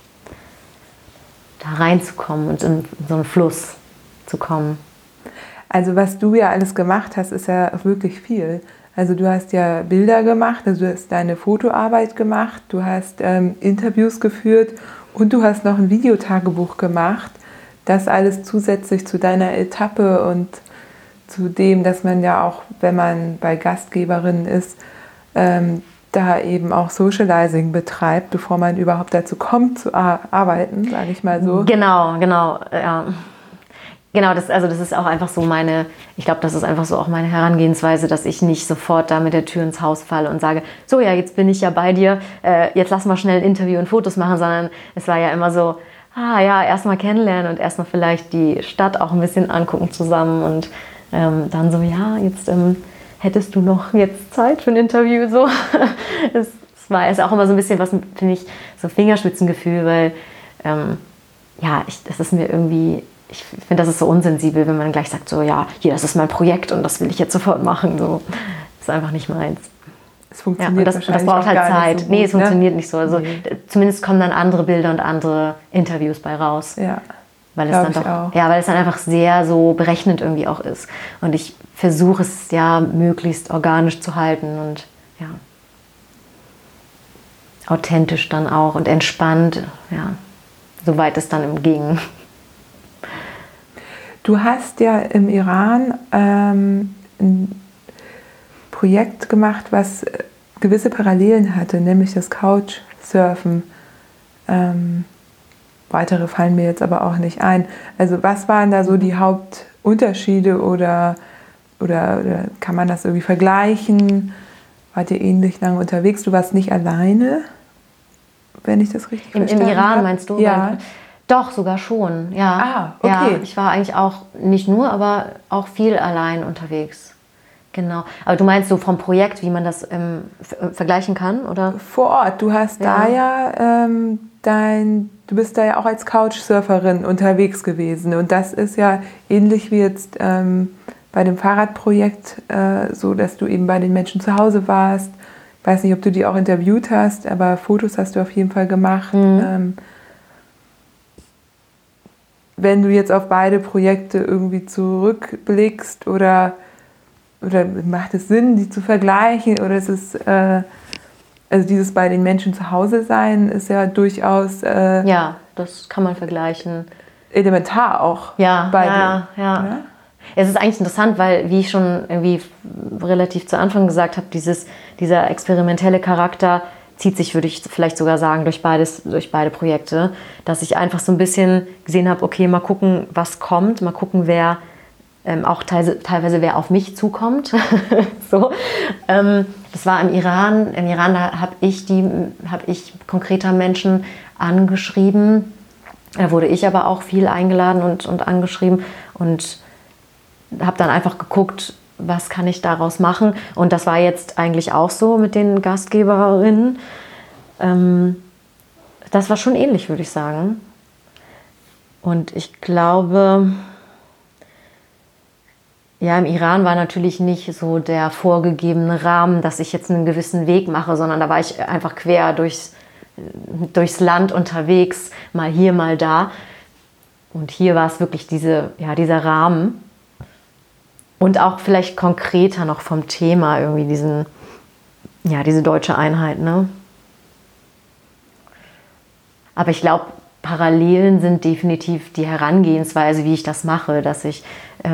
da reinzukommen und in so einen Fluss zu kommen. Also was du ja alles gemacht hast, ist ja wirklich viel. Also du hast ja Bilder gemacht, also du hast deine Fotoarbeit gemacht, du hast Interviews geführt und du hast noch ein Videotagebuch gemacht. Das alles zusätzlich zu deiner Etappe und zu dem, dass man ja auch, wenn man bei Gastgeberinnen ist, da eben auch Socializing betreibt, bevor man überhaupt dazu kommt zu arbeiten, sage ich mal so. Genau, ja. Genau, das ist auch einfach so ich glaube, das ist einfach so auch meine Herangehensweise, dass ich nicht sofort da mit der Tür ins Haus falle und sage, so ja, jetzt bin ich ja bei dir, jetzt lass mal schnell ein Interview und Fotos machen, sondern es war ja immer so, ja, erstmal kennenlernen und erstmal vielleicht die Stadt auch ein bisschen angucken zusammen und dann so, ja, jetzt hättest du noch jetzt Zeit für ein Interview, so. Es ist auch immer so ein bisschen was, finde ich, so Fingerspitzengefühl, weil das ist mir irgendwie, ich finde, das ist so unsensibel, wenn man gleich sagt, so ja, hier, das ist mein Projekt und das will ich jetzt sofort machen. So. Das ist einfach nicht meins. Es funktioniert das braucht halt Zeit. So gut, es funktioniert nicht so. Also, Zumindest kommen dann andere Bilder und andere Interviews bei raus. Ja, weil es dann einfach sehr so berechnend irgendwie auch ist. Und ich versuche es ja möglichst organisch zu halten und ja, authentisch dann auch und entspannt, ja, soweit es dann ging. Du hast ja im Iran ein Projekt gemacht, was gewisse Parallelen hatte, nämlich das Couchsurfen. Weitere fallen mir jetzt aber auch nicht ein. Also was waren da so die Hauptunterschiede oder kann man das irgendwie vergleichen? Wart ihr ähnlich lange unterwegs? Du warst nicht alleine, wenn ich das richtig verstanden habe. Im Iran meinst du? Ja. Doch, sogar schon, ja. Okay. Ja, ich war eigentlich auch nicht nur, aber auch viel allein unterwegs. Genau. Aber du meinst so vom Projekt, wie man das vergleichen kann, oder? Vor Ort. Du hast da ja du bist da ja auch als Couchsurferin unterwegs gewesen. Und das ist ja ähnlich wie jetzt bei dem Fahrradprojekt so, dass du eben bei den Menschen zu Hause warst. Ich weiß nicht, ob du die auch interviewt hast, aber Fotos hast du auf jeden Fall gemacht. Mhm. Wenn du jetzt auf beide Projekte irgendwie zurückblickst oder macht es Sinn, die zu vergleichen oder ist es, also dieses bei den Menschen zu Hause sein ist ja durchaus ja, das kann man vergleichen. Elementar auch. Ja. Es ist eigentlich interessant, weil, wie ich schon irgendwie relativ zu Anfang gesagt habe, dieser experimentelle Charakter zieht sich, würde ich vielleicht sogar sagen, durch beide Projekte, dass ich einfach so ein bisschen gesehen habe, okay, mal gucken, was kommt, mal gucken, wer auch teilweise wer auf mich zukommt. So. Das war im Iran. Im Iran, da habe ich konkreter Menschen angeschrieben. Da wurde ich aber auch viel eingeladen und angeschrieben und habe dann einfach geguckt, was kann ich daraus machen. Und das war jetzt eigentlich auch so mit den Gastgeberinnen. Das war schon ähnlich, würde ich sagen. Und ich glaube, ja, im Iran war natürlich nicht so der vorgegebene Rahmen, dass ich jetzt einen gewissen Weg mache, sondern da war ich einfach quer durchs Land unterwegs, mal hier, mal da. Und hier war es wirklich dieser Rahmen. Und auch vielleicht konkreter noch vom Thema, irgendwie diese deutsche Einheit, ne? Aber ich glaube, Parallelen sind definitiv die Herangehensweise, wie ich das mache, dass ich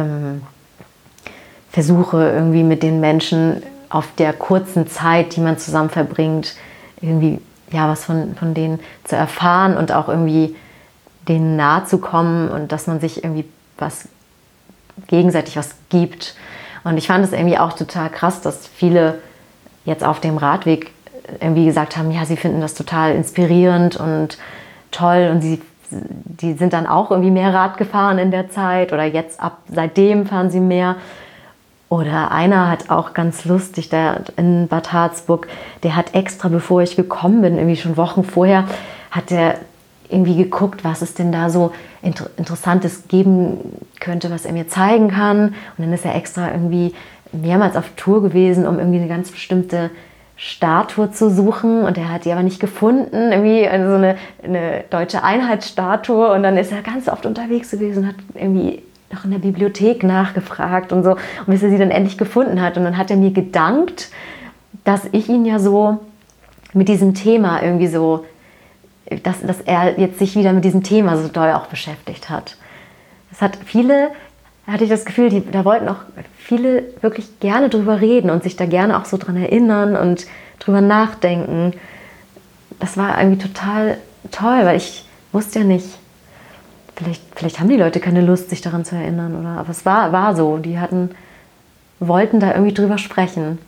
versuche, irgendwie mit den Menschen auf der kurzen Zeit, die man zusammen verbringt, irgendwie ja, was von denen zu erfahren und auch irgendwie denen nahe zu kommen und dass man sich irgendwie gegenseitig was gibt. Und ich fand es irgendwie auch total krass, dass viele jetzt auf dem Radweg irgendwie gesagt haben, ja, sie finden das total inspirierend und toll und die sind dann auch irgendwie mehr Rad gefahren in der Zeit oder seitdem fahren sie mehr. Oder einer hat auch ganz lustig, der in Bad Harzburg, der hat extra, bevor ich gekommen bin, irgendwie schon Wochen vorher, hat der irgendwie geguckt, was es denn da so Interessantes geben könnte, was er mir zeigen kann. Und dann ist er extra irgendwie mehrmals auf Tour gewesen, um irgendwie eine ganz bestimmte Statue zu suchen. Und er hat die aber nicht gefunden, irgendwie so eine deutsche Einheitsstatue. Und dann ist er ganz oft unterwegs gewesen und hat irgendwie noch in der Bibliothek nachgefragt und so. Und bis er sie dann endlich gefunden hat. Und dann hat er mir gedankt, dass ich ihn ja so mit diesem Thema irgendwie so, dass er jetzt sich wieder mit diesem Thema so doll auch beschäftigt hat. Das hat viele, hatte ich das Gefühl, da wollten auch viele wirklich gerne drüber reden und sich da gerne auch so dran erinnern und drüber nachdenken. Das war irgendwie total toll, weil ich wusste ja nicht, vielleicht haben die Leute keine Lust, sich daran zu erinnern, oder? Aber es war so, die wollten da irgendwie drüber sprechen.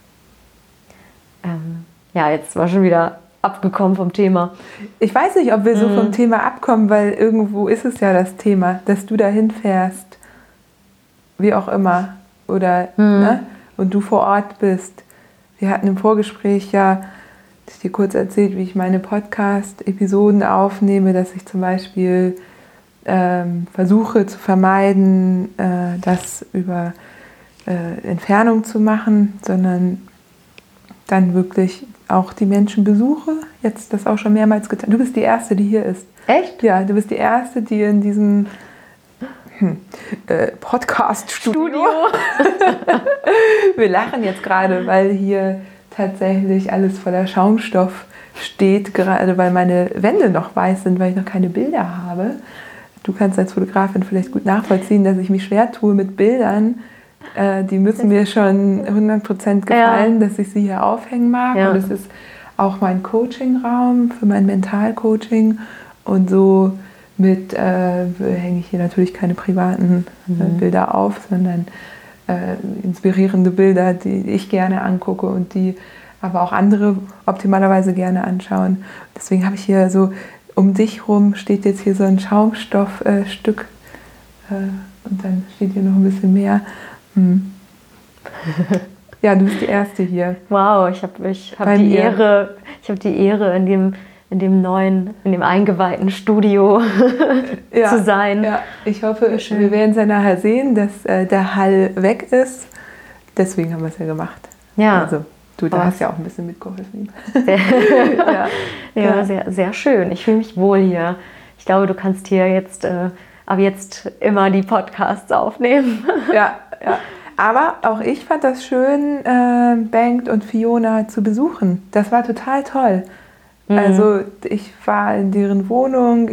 Ja, jetzt war schon wieder abgekommen vom Thema. Ich weiß nicht, ob wir so vom Thema abkommen, weil irgendwo ist es ja das Thema, dass du dahin fährst, wie auch immer, oder ne? Und du vor Ort bist. Wir hatten im Vorgespräch ja, ich dir kurz erzählt, wie ich meine Podcast-Episoden aufnehme, dass ich zum Beispiel versuche zu vermeiden, das über Entfernung zu machen, sondern dann wirklich auch die Menschen besuche. Jetzt das auch schon mehrmals getan. Du bist die Erste, die hier ist. Echt? Ja, du bist die Erste, die in diesem Podcast-Studio. Wir lachen jetzt gerade, weil hier tatsächlich alles voller Schaumstoff steht, gerade weil meine Wände noch weiß sind, weil ich noch keine Bilder habe. Du kannst als Fotografin vielleicht gut nachvollziehen, dass ich mich schwer tue mit Bildern. Die müssen mir schon 100% gefallen, dass ich sie hier aufhängen mag. Ja. Und es ist auch mein Coaching-Raum für mein Mental-Coaching. Und so hänge ich hier natürlich keine privaten Bilder auf, sondern inspirierende Bilder, die ich gerne angucke und die aber auch andere optimalerweise gerne anschauen. Deswegen habe ich hier so, um dich rum steht jetzt hier so ein Schaumstoffstück und dann steht hier noch ein bisschen mehr. Ja, du bist die Erste hier. Wow, ich habe die Ehre in dem eingeweihten Studio zu sein. Ja, ich hoffe, wir werden es ja nachher sehen, dass der Hall weg ist. Deswegen haben wir es ja gemacht. Ja. Also, du hast ja auch ein bisschen mitgeholfen. Sehr, sehr schön. Ich fühle mich wohl hier. Ich glaube, du kannst hier jetzt ab jetzt immer die Podcasts aufnehmen. Ja. Aber auch ich fand das schön, Bengt und Fiona zu besuchen. Das war total toll. Also ich war in deren Wohnung,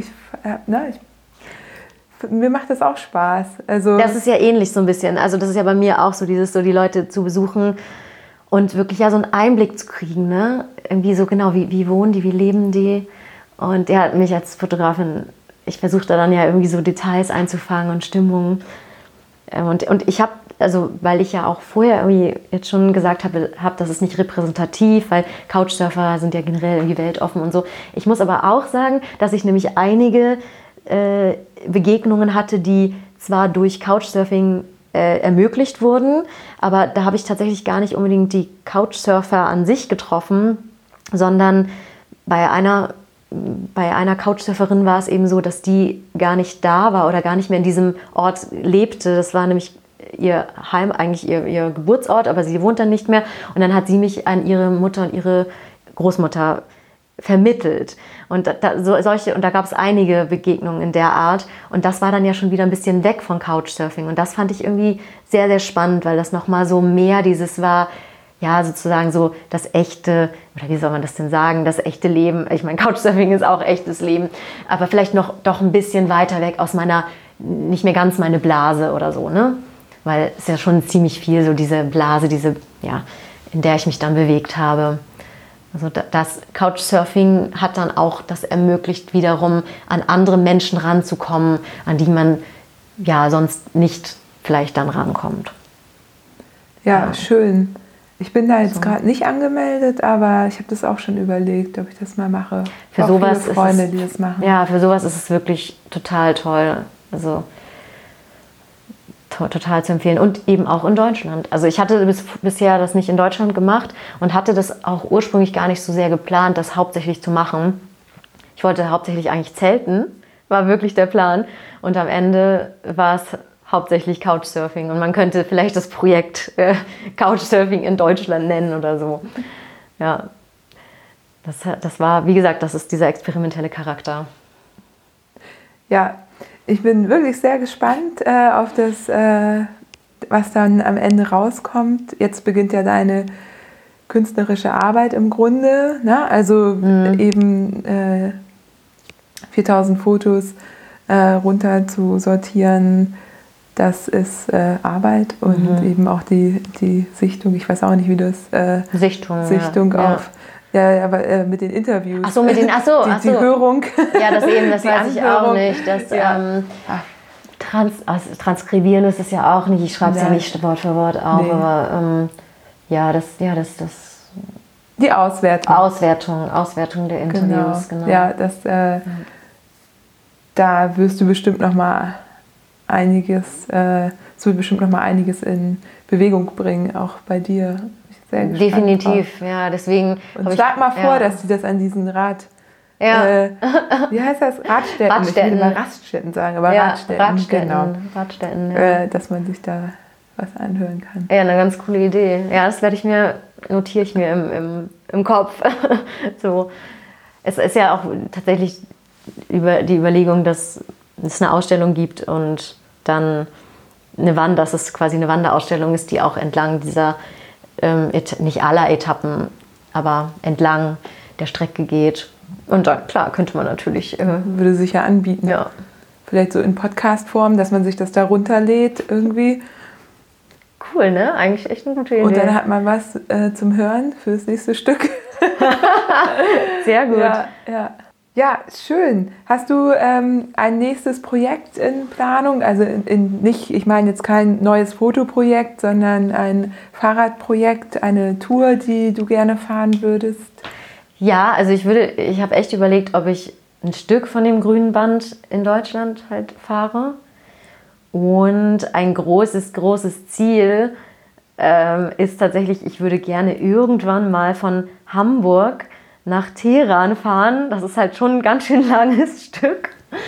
mir macht das auch Spaß. Also das ist ja ähnlich so ein bisschen. Also das ist ja bei mir auch so, dieses so die Leute zu besuchen und wirklich ja so einen Einblick zu kriegen, ne? Irgendwie so genau, wie wohnen die, wie leben die. Und der hat mich als Fotografin, ich versuche da dann ja irgendwie so Details einzufangen und Stimmungen. Und ich habe, also weil ich ja auch vorher irgendwie jetzt schon gesagt habe, das ist nicht repräsentativ, weil Couchsurfer sind ja generell irgendwie weltoffen und so. Ich muss aber auch sagen, dass ich nämlich einige Begegnungen hatte, die zwar durch Couchsurfing ermöglicht wurden, aber da habe ich tatsächlich gar nicht unbedingt die Couchsurfer an sich getroffen, sondern bei einer Couchsurferin war es eben so, dass die gar nicht da war oder gar nicht mehr in diesem Ort lebte. Das war nämlich ihr Heim, eigentlich ihr Geburtsort, aber sie wohnt dann nicht mehr. Und dann hat sie mich an ihre Mutter und ihre Großmutter vermittelt. Und da gab es einige Begegnungen in der Art. Und das war dann ja schon wieder ein bisschen weg von Couchsurfing. Und das fand ich irgendwie sehr, sehr spannend, weil das nochmal so mehr dieses war, ja, sozusagen so das echte, oder wie soll man das denn sagen, das echte Leben. Ich meine, Couchsurfing ist auch echtes Leben, aber vielleicht noch doch ein bisschen weiter weg aus meiner, nicht mehr ganz meine Blase oder so, ne? Weil es ist ja schon ziemlich viel so diese Blase, in der ich mich dann bewegt habe. Also das Couchsurfing hat dann auch das ermöglicht, wiederum an andere Menschen ranzukommen, an die man ja sonst nicht vielleicht dann rankommt. Ja, schön. Ich bin da jetzt gerade nicht angemeldet, aber ich habe das auch schon überlegt, ob ich das mal mache. Für sowas viele Freunde, die das machen. Ja, für sowas ist es wirklich total toll. Also total zu empfehlen. Und eben auch in Deutschland. Also ich hatte bisher das nicht in Deutschland gemacht und hatte das auch ursprünglich gar nicht so sehr geplant, das hauptsächlich zu machen. Ich wollte hauptsächlich eigentlich zelten, war wirklich der Plan. Und am Ende war es hauptsächlich Couchsurfing. Und man könnte vielleicht das Projekt Couchsurfing in Deutschland nennen oder so. Ja, das war, wie gesagt, das ist dieser experimentelle Charakter. Ja, ich bin wirklich sehr gespannt auf das, was dann am Ende rauskommt. Jetzt beginnt ja deine künstlerische Arbeit im Grunde, ne? Also eben 4000 Fotos runter zu sortieren, das ist Arbeit und eben auch die Sichtung, ich weiß auch nicht, wie das Sichtung ja. auf... Ja, aber mit den Interviews. Die Hörung. Ja, das weiß ich auch nicht. Das Transkribieren ist es ja auch nicht. Ich schreibe es ja nicht Wort für Wort auf, aber die Auswertung. Auswertung der Interviews, genau. Ja, da wirst du bestimmt noch mal einiges, es wird bestimmt noch mal einiges in Bewegung bringen, auch bei dir. Definitiv, ja, deswegen. Und sag mal vor, dass sie das an diesen wie heißt das? Radstätten. Ich will immer Raststätten sagen, aber Radstätten. Genau. Radstätten, ja. Dass man sich da was anhören kann. Ja, eine ganz coole Idee. Ja, das notiere ich mir im Kopf. So. Es ist ja auch tatsächlich die Überlegung, dass es eine Ausstellung gibt und dann dass es quasi eine Wanderausstellung ist, die auch entlang dieser nicht aller Etappen, aber entlang der Strecke geht. Und dann, klar, könnte man natürlich... Würde sich ja anbieten. Ja. Vielleicht so in Podcast-Form, dass man sich das da runterlädt irgendwie. Cool, ne? Eigentlich echt eine gute Idee. Und dann hat man was zum Hören für das nächste Stück. Sehr gut. Ja, schön. Hast du ein nächstes Projekt in Planung? Also ich meine jetzt kein neues Fotoprojekt, sondern ein Fahrradprojekt, eine Tour, die du gerne fahren würdest? Ja, also ich habe echt überlegt, ob ich ein Stück von dem grünen Band in Deutschland halt fahre. Und ein großes Ziel ist tatsächlich, ich würde gerne irgendwann mal von Hamburg nach Teheran fahren. Das ist halt schon ein ganz schön langes Stück,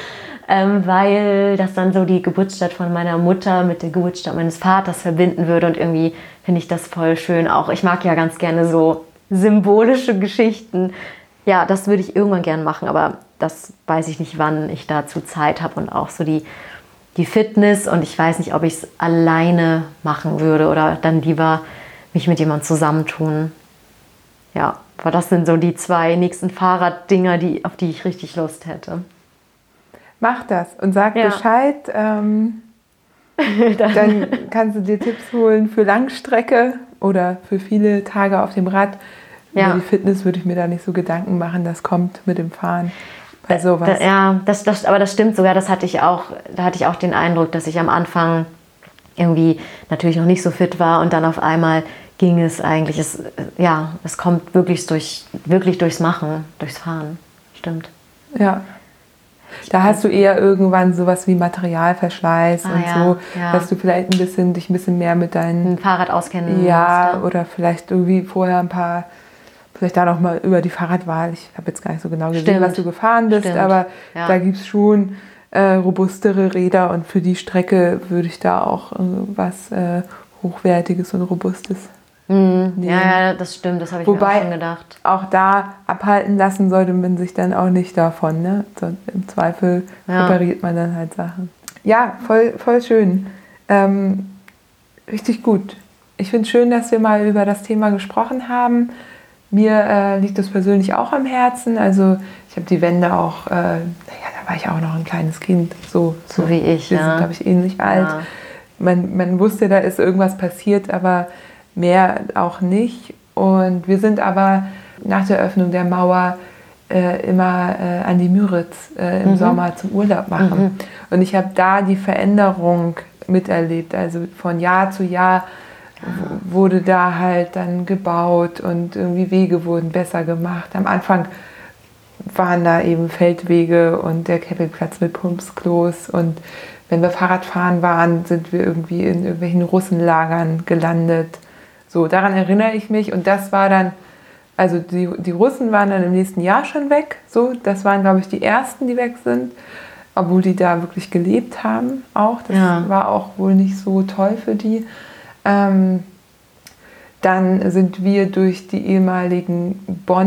weil das dann so die Geburtsstadt von meiner Mutter mit der Geburtsstadt meines Vaters verbinden würde und irgendwie finde ich das voll schön auch. Ich mag ja ganz gerne so symbolische Geschichten. Ja, das würde ich irgendwann gern machen, aber das weiß ich nicht, wann ich dazu Zeit habe und auch so die Fitness und ich weiß nicht, ob ich es alleine machen würde oder dann lieber mich mit jemandem zusammentun. Ja, aber das sind so die 2 nächsten Fahrraddinger, auf die ich richtig Lust hätte. Mach das und sag Bescheid. Dann kannst du dir Tipps holen für Langstrecke oder für viele Tage auf dem Rad. Über die Fitness würde ich mir da nicht so Gedanken machen. Das kommt mit dem Fahren bei sowas. Aber das stimmt sogar. Da hatte ich auch den Eindruck, dass ich am Anfang irgendwie natürlich noch nicht so fit war und dann auf einmal ging es eigentlich. Es kommt wirklich durchs Machen, durchs Fahren. Stimmt. Ja. Da hast du eher irgendwann sowas wie Materialverschleiß dass du vielleicht dich ein bisschen mehr mit deinem Fahrrad auskennen musst. Ja, oder vielleicht irgendwie vorher vielleicht da noch mal über die Fahrradwahl. Ich habe jetzt gar nicht so genau gesehen, was du gefahren bist, aber da gibt es schon robustere Räder und für die Strecke würde ich da auch was Hochwertiges und Robustes nehmen. Ja, das stimmt, das habe ich mir auch schon gedacht. Auch da abhalten lassen sollte man sich dann auch nicht davon. Ne? So, im Zweifel repariert man dann halt Sachen. Ja, voll schön. Richtig gut. ich finde es schön, dass wir mal über das Thema gesprochen haben. Mir liegt das persönlich auch am Herzen. Also ich habe die Wende auch, da war ich auch noch ein kleines Kind. So wie ich, wir sind, glaube ich, ähnlich alt. Ja. Man wusste, da ist irgendwas passiert, aber mehr auch nicht. Und wir sind aber nach der Öffnung der Mauer immer an die Müritz im Sommer zum Urlaub machen. Und ich habe da die Veränderung miterlebt. Also von Jahr zu Jahr wurde da halt dann gebaut und irgendwie Wege wurden besser gemacht. Am Anfang waren da eben Feldwege und der Campingplatz mit Pumpsklos. Und wenn wir Fahrradfahren waren, sind wir irgendwie in irgendwelchen Russenlagern gelandet. So, daran erinnere ich mich. Und das war dann, also die Russen waren dann im nächsten Jahr schon weg. So, das waren, glaube ich, die ersten, die weg sind. Obwohl die da wirklich gelebt haben auch. Das war auch wohl nicht so toll für die. Dann sind wir durch die ehemaligen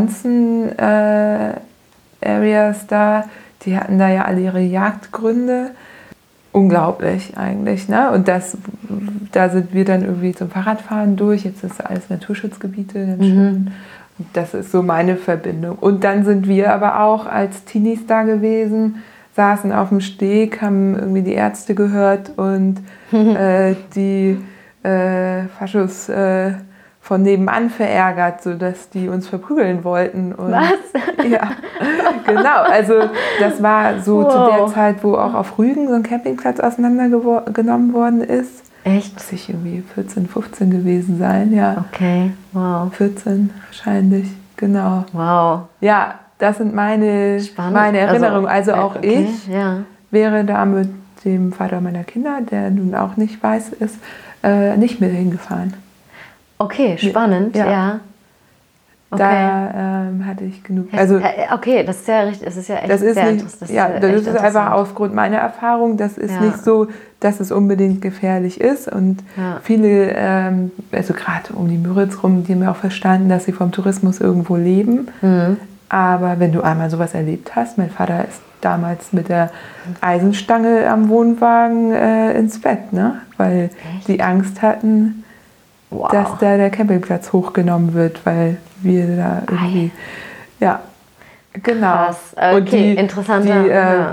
Bonzen-Areas da. Die hatten da ja alle ihre Jagdgründe. Unglaublich eigentlich, ne? Und da sind wir dann irgendwie zum Fahrradfahren durch. Jetzt ist alles Naturschutzgebiete, ganz schön. Und das ist so meine Verbindung. Und dann sind wir aber auch als Teenies da gewesen, saßen auf dem Steg, haben irgendwie die Ärzte gehört und die Faschos von nebenan verärgert, sodass die uns verprügeln wollten. Und was? Ja, genau. Also das war so zu der Zeit, wo auch auf Rügen so ein Campingplatz auseinandergenommen worden ist. Echt? Muss ich irgendwie 14, 15 gewesen sein, ja. Okay, wow. 14 wahrscheinlich, genau. Wow. Ja, das sind meine Erinnerungen. Also auch ich wäre da mit dem Vater meiner Kinder, der nun auch nicht weiß ist, nicht mit hingefahren. Okay, spannend, ja. Okay. Da hatte ich genug. Also, okay, das ist ja richtig, das ist ja echt das ist sehr nicht, interessant. das ist einfach aufgrund meiner Erfahrung. Das ist nicht so, dass es unbedingt gefährlich ist. Und viele, also gerade um die Müritz rum, die haben ja auch verstanden, dass sie vom Tourismus irgendwo leben. Aber wenn du einmal sowas erlebt hast, mein Vater ist damals mit der Eisenstange am Wohnwagen ins Bett, ne? Weil die Angst hatten, dass da der Campingplatz hochgenommen wird, weil wir da irgendwie, ja, genau. Krass. Okay, und die interessanter.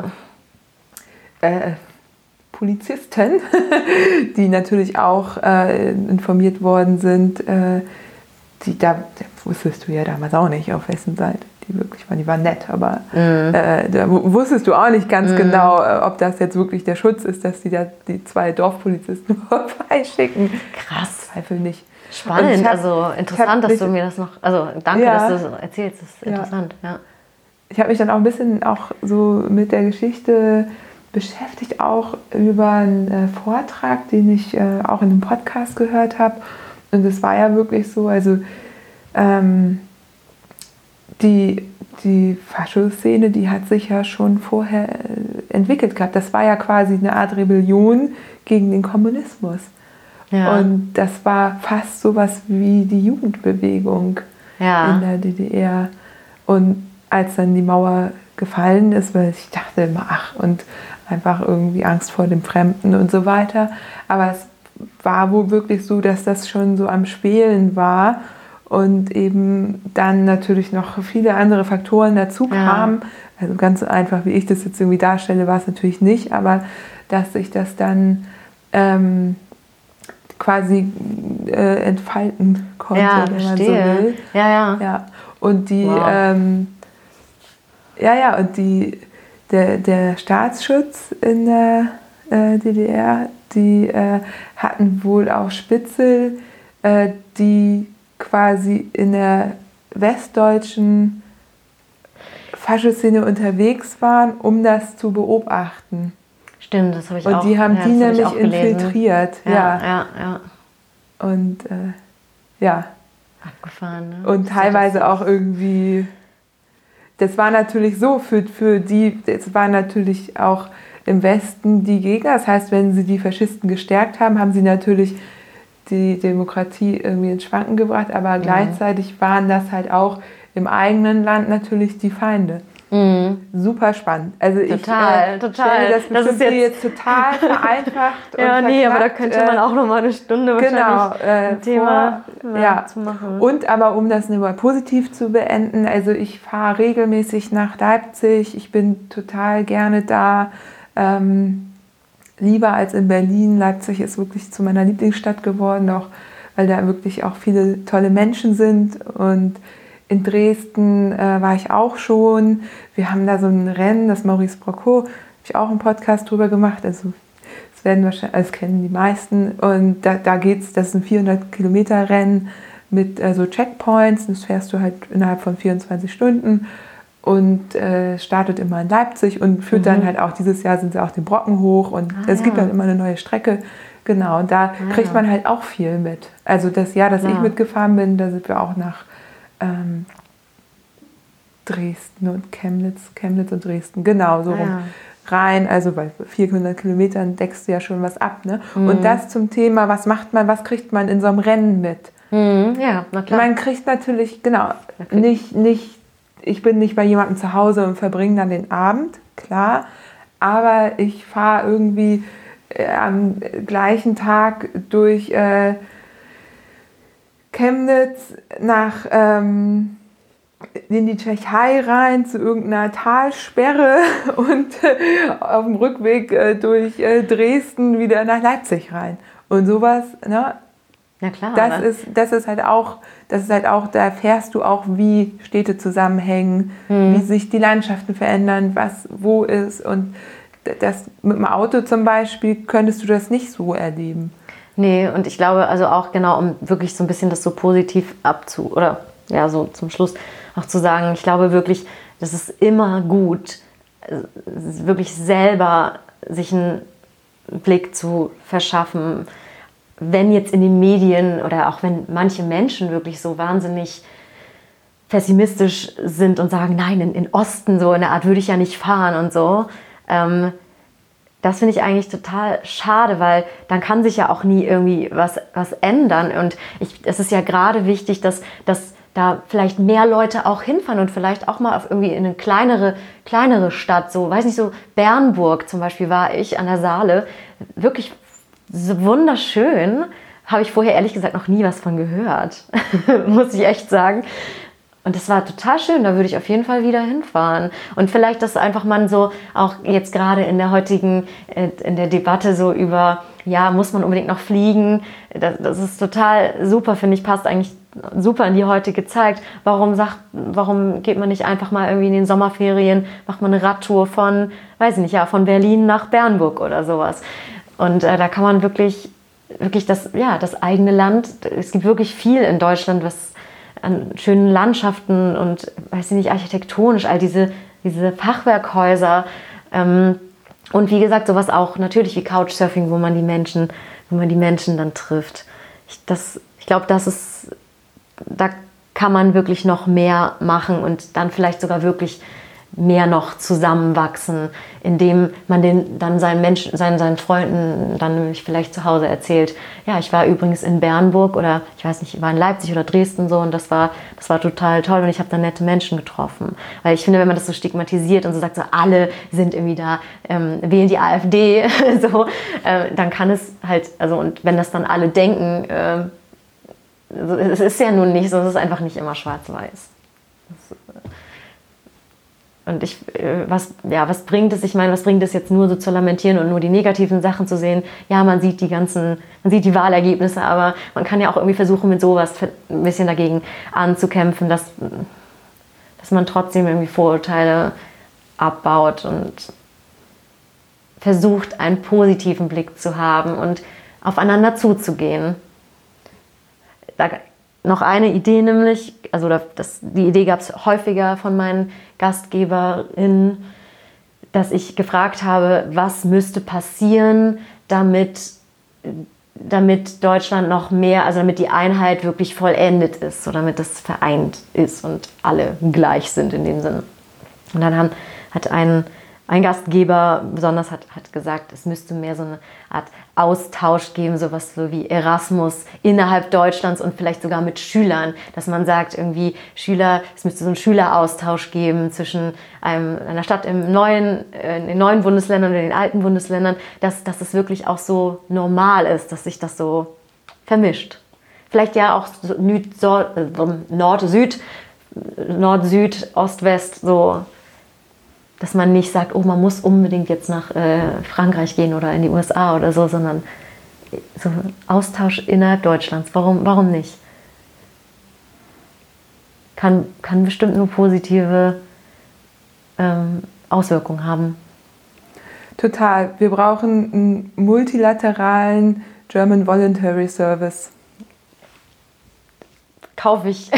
Polizisten, die natürlich auch informiert worden sind, da wusstest du ja damals auch nicht, auf wessen Seite die wirklich waren. Die waren nett, aber da wusstest du auch nicht ganz genau, ob das jetzt wirklich der Schutz ist, dass die da die 2 Dorfpolizisten vorbeischicken. Krass. Zweifel nicht. Spannend, also interessant, dass du mir das noch, also danke, dass du so erzählst, das ist interessant, ja. Ich habe mich dann auch ein bisschen auch so mit der Geschichte beschäftigt, auch über einen Vortrag, den ich auch in einem Podcast gehört habe. Und es war ja wirklich so, also die Faschoszene, die hat sich ja schon vorher entwickelt gehabt. Das war ja quasi eine Art Rebellion gegen den Kommunismus. Ja. Und das war fast sowas wie die Jugendbewegung in der DDR. Und als dann die Mauer gefallen ist, weil ich dachte immer, und einfach irgendwie Angst vor dem Fremden und so weiter. Aber es war wohl wirklich so, dass das schon so am Schwelen war und eben dann natürlich noch viele andere Faktoren dazu kamen. Also ganz so einfach, wie ich das jetzt irgendwie darstelle, war es natürlich nicht, aber dass sich das dann quasi entfalten konnte, wenn man so will. Ja. Und die der Staatsschutz in der DDR, die hatten wohl auch Spitzel, die quasi in der westdeutschen Faschoszene unterwegs waren, um das zu beobachten. Stimmt, das habe ich auch. Und die haben die nämlich infiltriert. Ja. Und abgefahren, ne? Und teilweise auch irgendwie, das war natürlich so, für die, das war natürlich auch im Westen die Gegner. Das heißt, wenn sie die Faschisten gestärkt haben, haben sie natürlich die Demokratie irgendwie ins Schwanken gebracht, aber gleichzeitig waren das halt auch im eigenen Land natürlich die Feinde. Super spannend. Also total. stelle das bestimmt jetzt total vereinfacht. Ja, nee, aber da könnte man auch noch mal eine Stunde wahrscheinlich ein Thema zu machen. Und aber um das mal positiv zu beenden, also ich fahre regelmäßig nach Leipzig. Ich bin total gerne da. Lieber als in Berlin. Leipzig ist wirklich zu meiner Lieblingsstadt geworden, auch weil da wirklich auch viele tolle Menschen sind. Und in Dresden war ich auch schon. Wir haben da so ein Rennen, das Maurice Brocco, habe ich auch einen Podcast drüber gemacht. Also das werden wahrscheinlich, das kennen die meisten. Und da geht's, das ist ein 400 Kilometer Rennen mit so Checkpoints. Das fährst du halt innerhalb von 24 Stunden und startet immer in Leipzig und führt dann halt auch, dieses Jahr sind sie auch den Brocken hoch und es gibt dann immer eine neue Strecke. Genau, und da kriegt man halt auch viel mit. Also das Jahr, dass ich mitgefahren bin, da sind wir auch nach Dresden und Chemnitz und Dresden, genau, so rum rein. Also bei 400 Kilometern deckst du ja schon was ab. Ne? Und das zum Thema, was macht man, was kriegt man in so einem Rennen mit? Ja, na klar. Man kriegt natürlich, nicht, ich bin nicht bei jemandem zu Hause und verbringe dann den Abend, klar, aber ich fahre irgendwie am gleichen Tag durch Chemnitz nach in die Tschechei rein zu irgendeiner Talsperre und auf dem Rückweg durch Dresden wieder nach Leipzig rein. Und sowas, ne? Ja klar. Das ist halt auch, da erfährst du auch, wie Städte zusammenhängen, wie sich die Landschaften verändern, was wo ist. Und das mit dem Auto zum Beispiel könntest du das nicht so erleben. Nee, und ich glaube, also auch genau, um wirklich so ein bisschen das so positiv oder ja, so zum Schluss auch zu sagen, ich glaube wirklich, das ist immer gut, wirklich selber sich einen Blick zu verschaffen, wenn jetzt in den Medien oder auch wenn manche Menschen wirklich so wahnsinnig pessimistisch sind und sagen, nein, in Osten so in der Art würde ich ja nicht fahren und so. Das finde ich eigentlich total schade, weil dann kann sich ja auch nie irgendwie was ändern. Und es ist ja gerade wichtig, dass da vielleicht mehr Leute auch hinfahren und vielleicht auch mal auf irgendwie in eine kleinere Stadt, so, weiß nicht, so Bernburg zum Beispiel war ich an der Saale, wirklich so wunderschön, habe ich vorher ehrlich gesagt noch nie was von gehört, muss ich echt sagen. Und das war total schön, da würde ich auf jeden Fall wieder hinfahren. Und vielleicht, dass einfach man so auch jetzt gerade in der heutigen, in der Debatte so über, ja, muss man unbedingt noch fliegen, das ist total super, finde ich, passt eigentlich super in die heutige Zeit. Warum geht man nicht einfach mal irgendwie in den Sommerferien, macht man eine Radtour von, weiß ich nicht, ja, von Berlin nach Bernburg oder sowas. Und da kann man wirklich das eigene Land, es gibt wirklich viel in Deutschland, was an schönen Landschaften und, weiß ich nicht, architektonisch, all diese Fachwerkhäuser. Und wie gesagt, sowas auch natürlich wie Couchsurfing, wo man die Menschen dann trifft. Ich glaube, da kann man wirklich noch mehr machen und dann vielleicht sogar wirklich mehr noch zusammenwachsen, indem man dann seinen Freunden dann nämlich vielleicht zu Hause erzählt, ja, ich war übrigens in Bernburg oder ich weiß nicht, ich war in Leipzig oder Dresden so und das war total toll und ich habe da nette Menschen getroffen. Weil ich finde, wenn man das so stigmatisiert und so sagt, so alle sind irgendwie da, wählen die AfD, so, dann kann es halt, also und wenn das dann alle denken, es ist ja nun nicht so, es ist einfach nicht immer schwarz-weiß. Und was bringt es? Ich meine, was bringt es jetzt nur so zu lamentieren und nur die negativen Sachen zu sehen? Ja, man sieht die Wahlergebnisse, aber man kann ja auch irgendwie versuchen, mit sowas ein bisschen dagegen anzukämpfen, dass man trotzdem irgendwie Vorurteile abbaut und versucht, einen positiven Blick zu haben und aufeinander zuzugehen. Da noch eine Idee nämlich, also die Idee gab es häufiger von meinen GastgeberInnen, dass ich gefragt habe, was müsste passieren, damit Deutschland noch mehr, also damit die Einheit wirklich vollendet ist, so damit das vereint ist und alle gleich sind in dem Sinne. Und dann hat ein ein Gastgeber besonders hat gesagt, es müsste mehr so eine Art Austausch geben, sowas so wie Erasmus innerhalb Deutschlands und vielleicht sogar mit Schülern, dass man sagt, irgendwie es müsste so einen Schüleraustausch geben zwischen einer Stadt in den neuen Bundesländern und in den alten Bundesländern, dass es wirklich auch so normal ist, dass sich das so vermischt. Vielleicht ja auch Nord-Süd, Ost-West, so, dass man nicht sagt, oh, man muss unbedingt jetzt nach Frankreich gehen oder in die USA oder so, sondern so Austausch innerhalb Deutschlands. Warum nicht? Kann bestimmt nur positive Auswirkungen haben. Total. Wir brauchen einen multilateralen German Voluntary Service. Kaufe ich.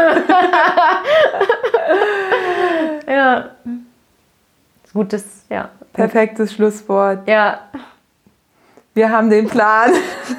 Ja. Gutes, ja. Perfektes Schlusswort. Ja. Wir haben den Plan.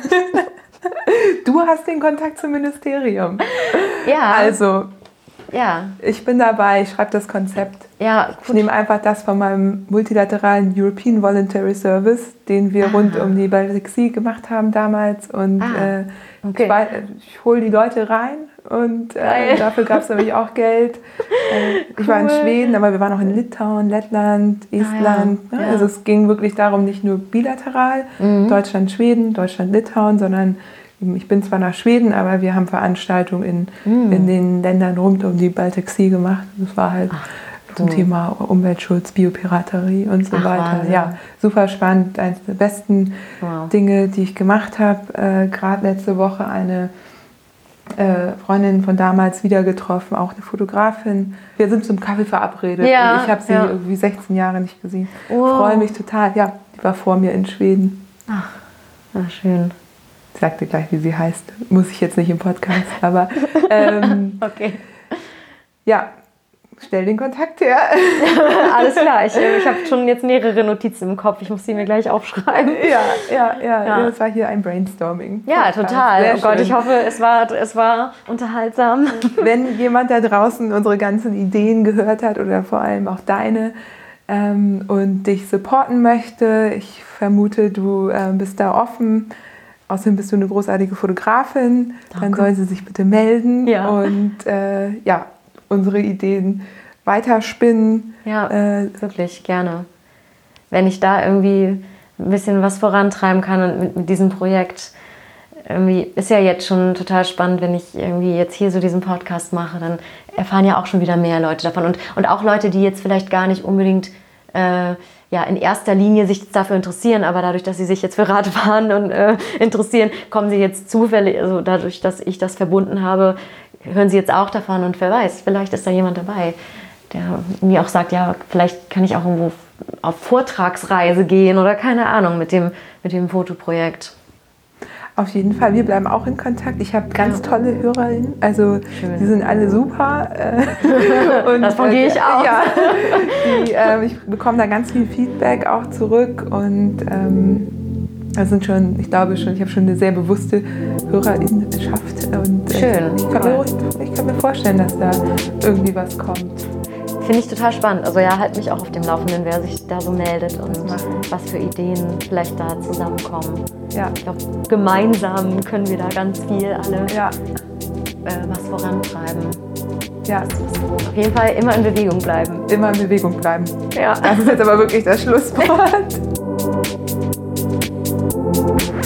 Du hast den Kontakt zum Ministerium. Ja. Also, ja. Ich bin dabei, ich schreibe das Konzept. Ja, gut. Ich nehme einfach das von meinem multilateralen European Voluntary Service, den wir rund um die Baltic Sea gemacht haben damals. Und okay. ich hole die Leute rein und dafür gab es nämlich auch Geld. Ich war in Schweden, aber wir waren auch in Litauen, Lettland, Estland. Ja. Also es ging wirklich darum, nicht nur bilateral, Deutschland, Schweden, Deutschland, Litauen, sondern ich bin zwar nach Schweden, aber wir haben Veranstaltungen in den Ländern rund um die Baltic Sea gemacht. Das war halt zum Thema Umweltschutz, Biopiraterie und so weiter. Wahnsinn. Ja, super spannend. Eines der besten Dinge, die ich gemacht habe. Gerade letzte Woche eine Freundin von damals wieder getroffen, auch eine Fotografin. Wir sind zum Kaffee verabredet. Ja, und ich habe sie irgendwie 16 Jahre nicht gesehen. Freue mich total. Ja, die war vor mir in Schweden. Ach, schön. Ich sagte gleich, wie sie heißt. Muss ich jetzt nicht im Podcast, aber okay. Ja, stell den Kontakt her. Alles klar, ich habe schon jetzt mehrere Notizen im Kopf. Ich muss die mir gleich aufschreiben. Ja. Das war hier ein Brainstorming. Ja, total. Sehr oh Gott, schön. ich hoffe, es war unterhaltsam. Wenn jemand da draußen unsere ganzen Ideen gehört hat oder vor allem auch deine und dich supporten möchte, ich vermute, du bist da offen. Außerdem bist du eine großartige Fotografin. Danke. Dann soll sie sich bitte melden und unsere Ideen weiterspinnen. Ja, wirklich, gerne. Wenn ich da irgendwie ein bisschen was vorantreiben kann und mit diesem Projekt, irgendwie ist ja jetzt schon total spannend, wenn ich irgendwie jetzt hier so diesen Podcast mache, dann erfahren ja auch schon wieder mehr Leute davon. Und auch Leute, die jetzt vielleicht gar nicht unbedingt in erster Linie sich dafür interessieren, aber dadurch, dass sie sich jetzt für Radfahren und interessieren, kommen sie jetzt zufällig, also dadurch, dass ich das verbunden habe, hören sie jetzt auch davon und wer weiß, vielleicht ist da jemand dabei, der mir auch sagt, ja, vielleicht kann ich auch irgendwo auf Vortragsreise gehen oder keine Ahnung mit dem Fotoprojekt. Auf jeden Fall, wir bleiben auch in Kontakt. Ich habe ganz tolle HörerInnen, also die sind alle super. Und, davon gehe ich auch. Ja, ich bekomme da ganz viel Feedback auch zurück und das sind schon, ich habe schon eine sehr bewusste HörerInnenschaft. Und schön. Ich kann mir vorstellen, dass da irgendwie was kommt. Finde ich total spannend. Also ja, halt mich auch auf dem Laufenden, wer sich da so meldet und was für Ideen vielleicht da zusammenkommen. Ja. Ich glaube, gemeinsam können wir da ganz viel alle was vorantreiben. Ja. Auf jeden Fall immer in Bewegung bleiben. Immer in Bewegung bleiben. Ja. Das ist jetzt aber wirklich das Schlusswort.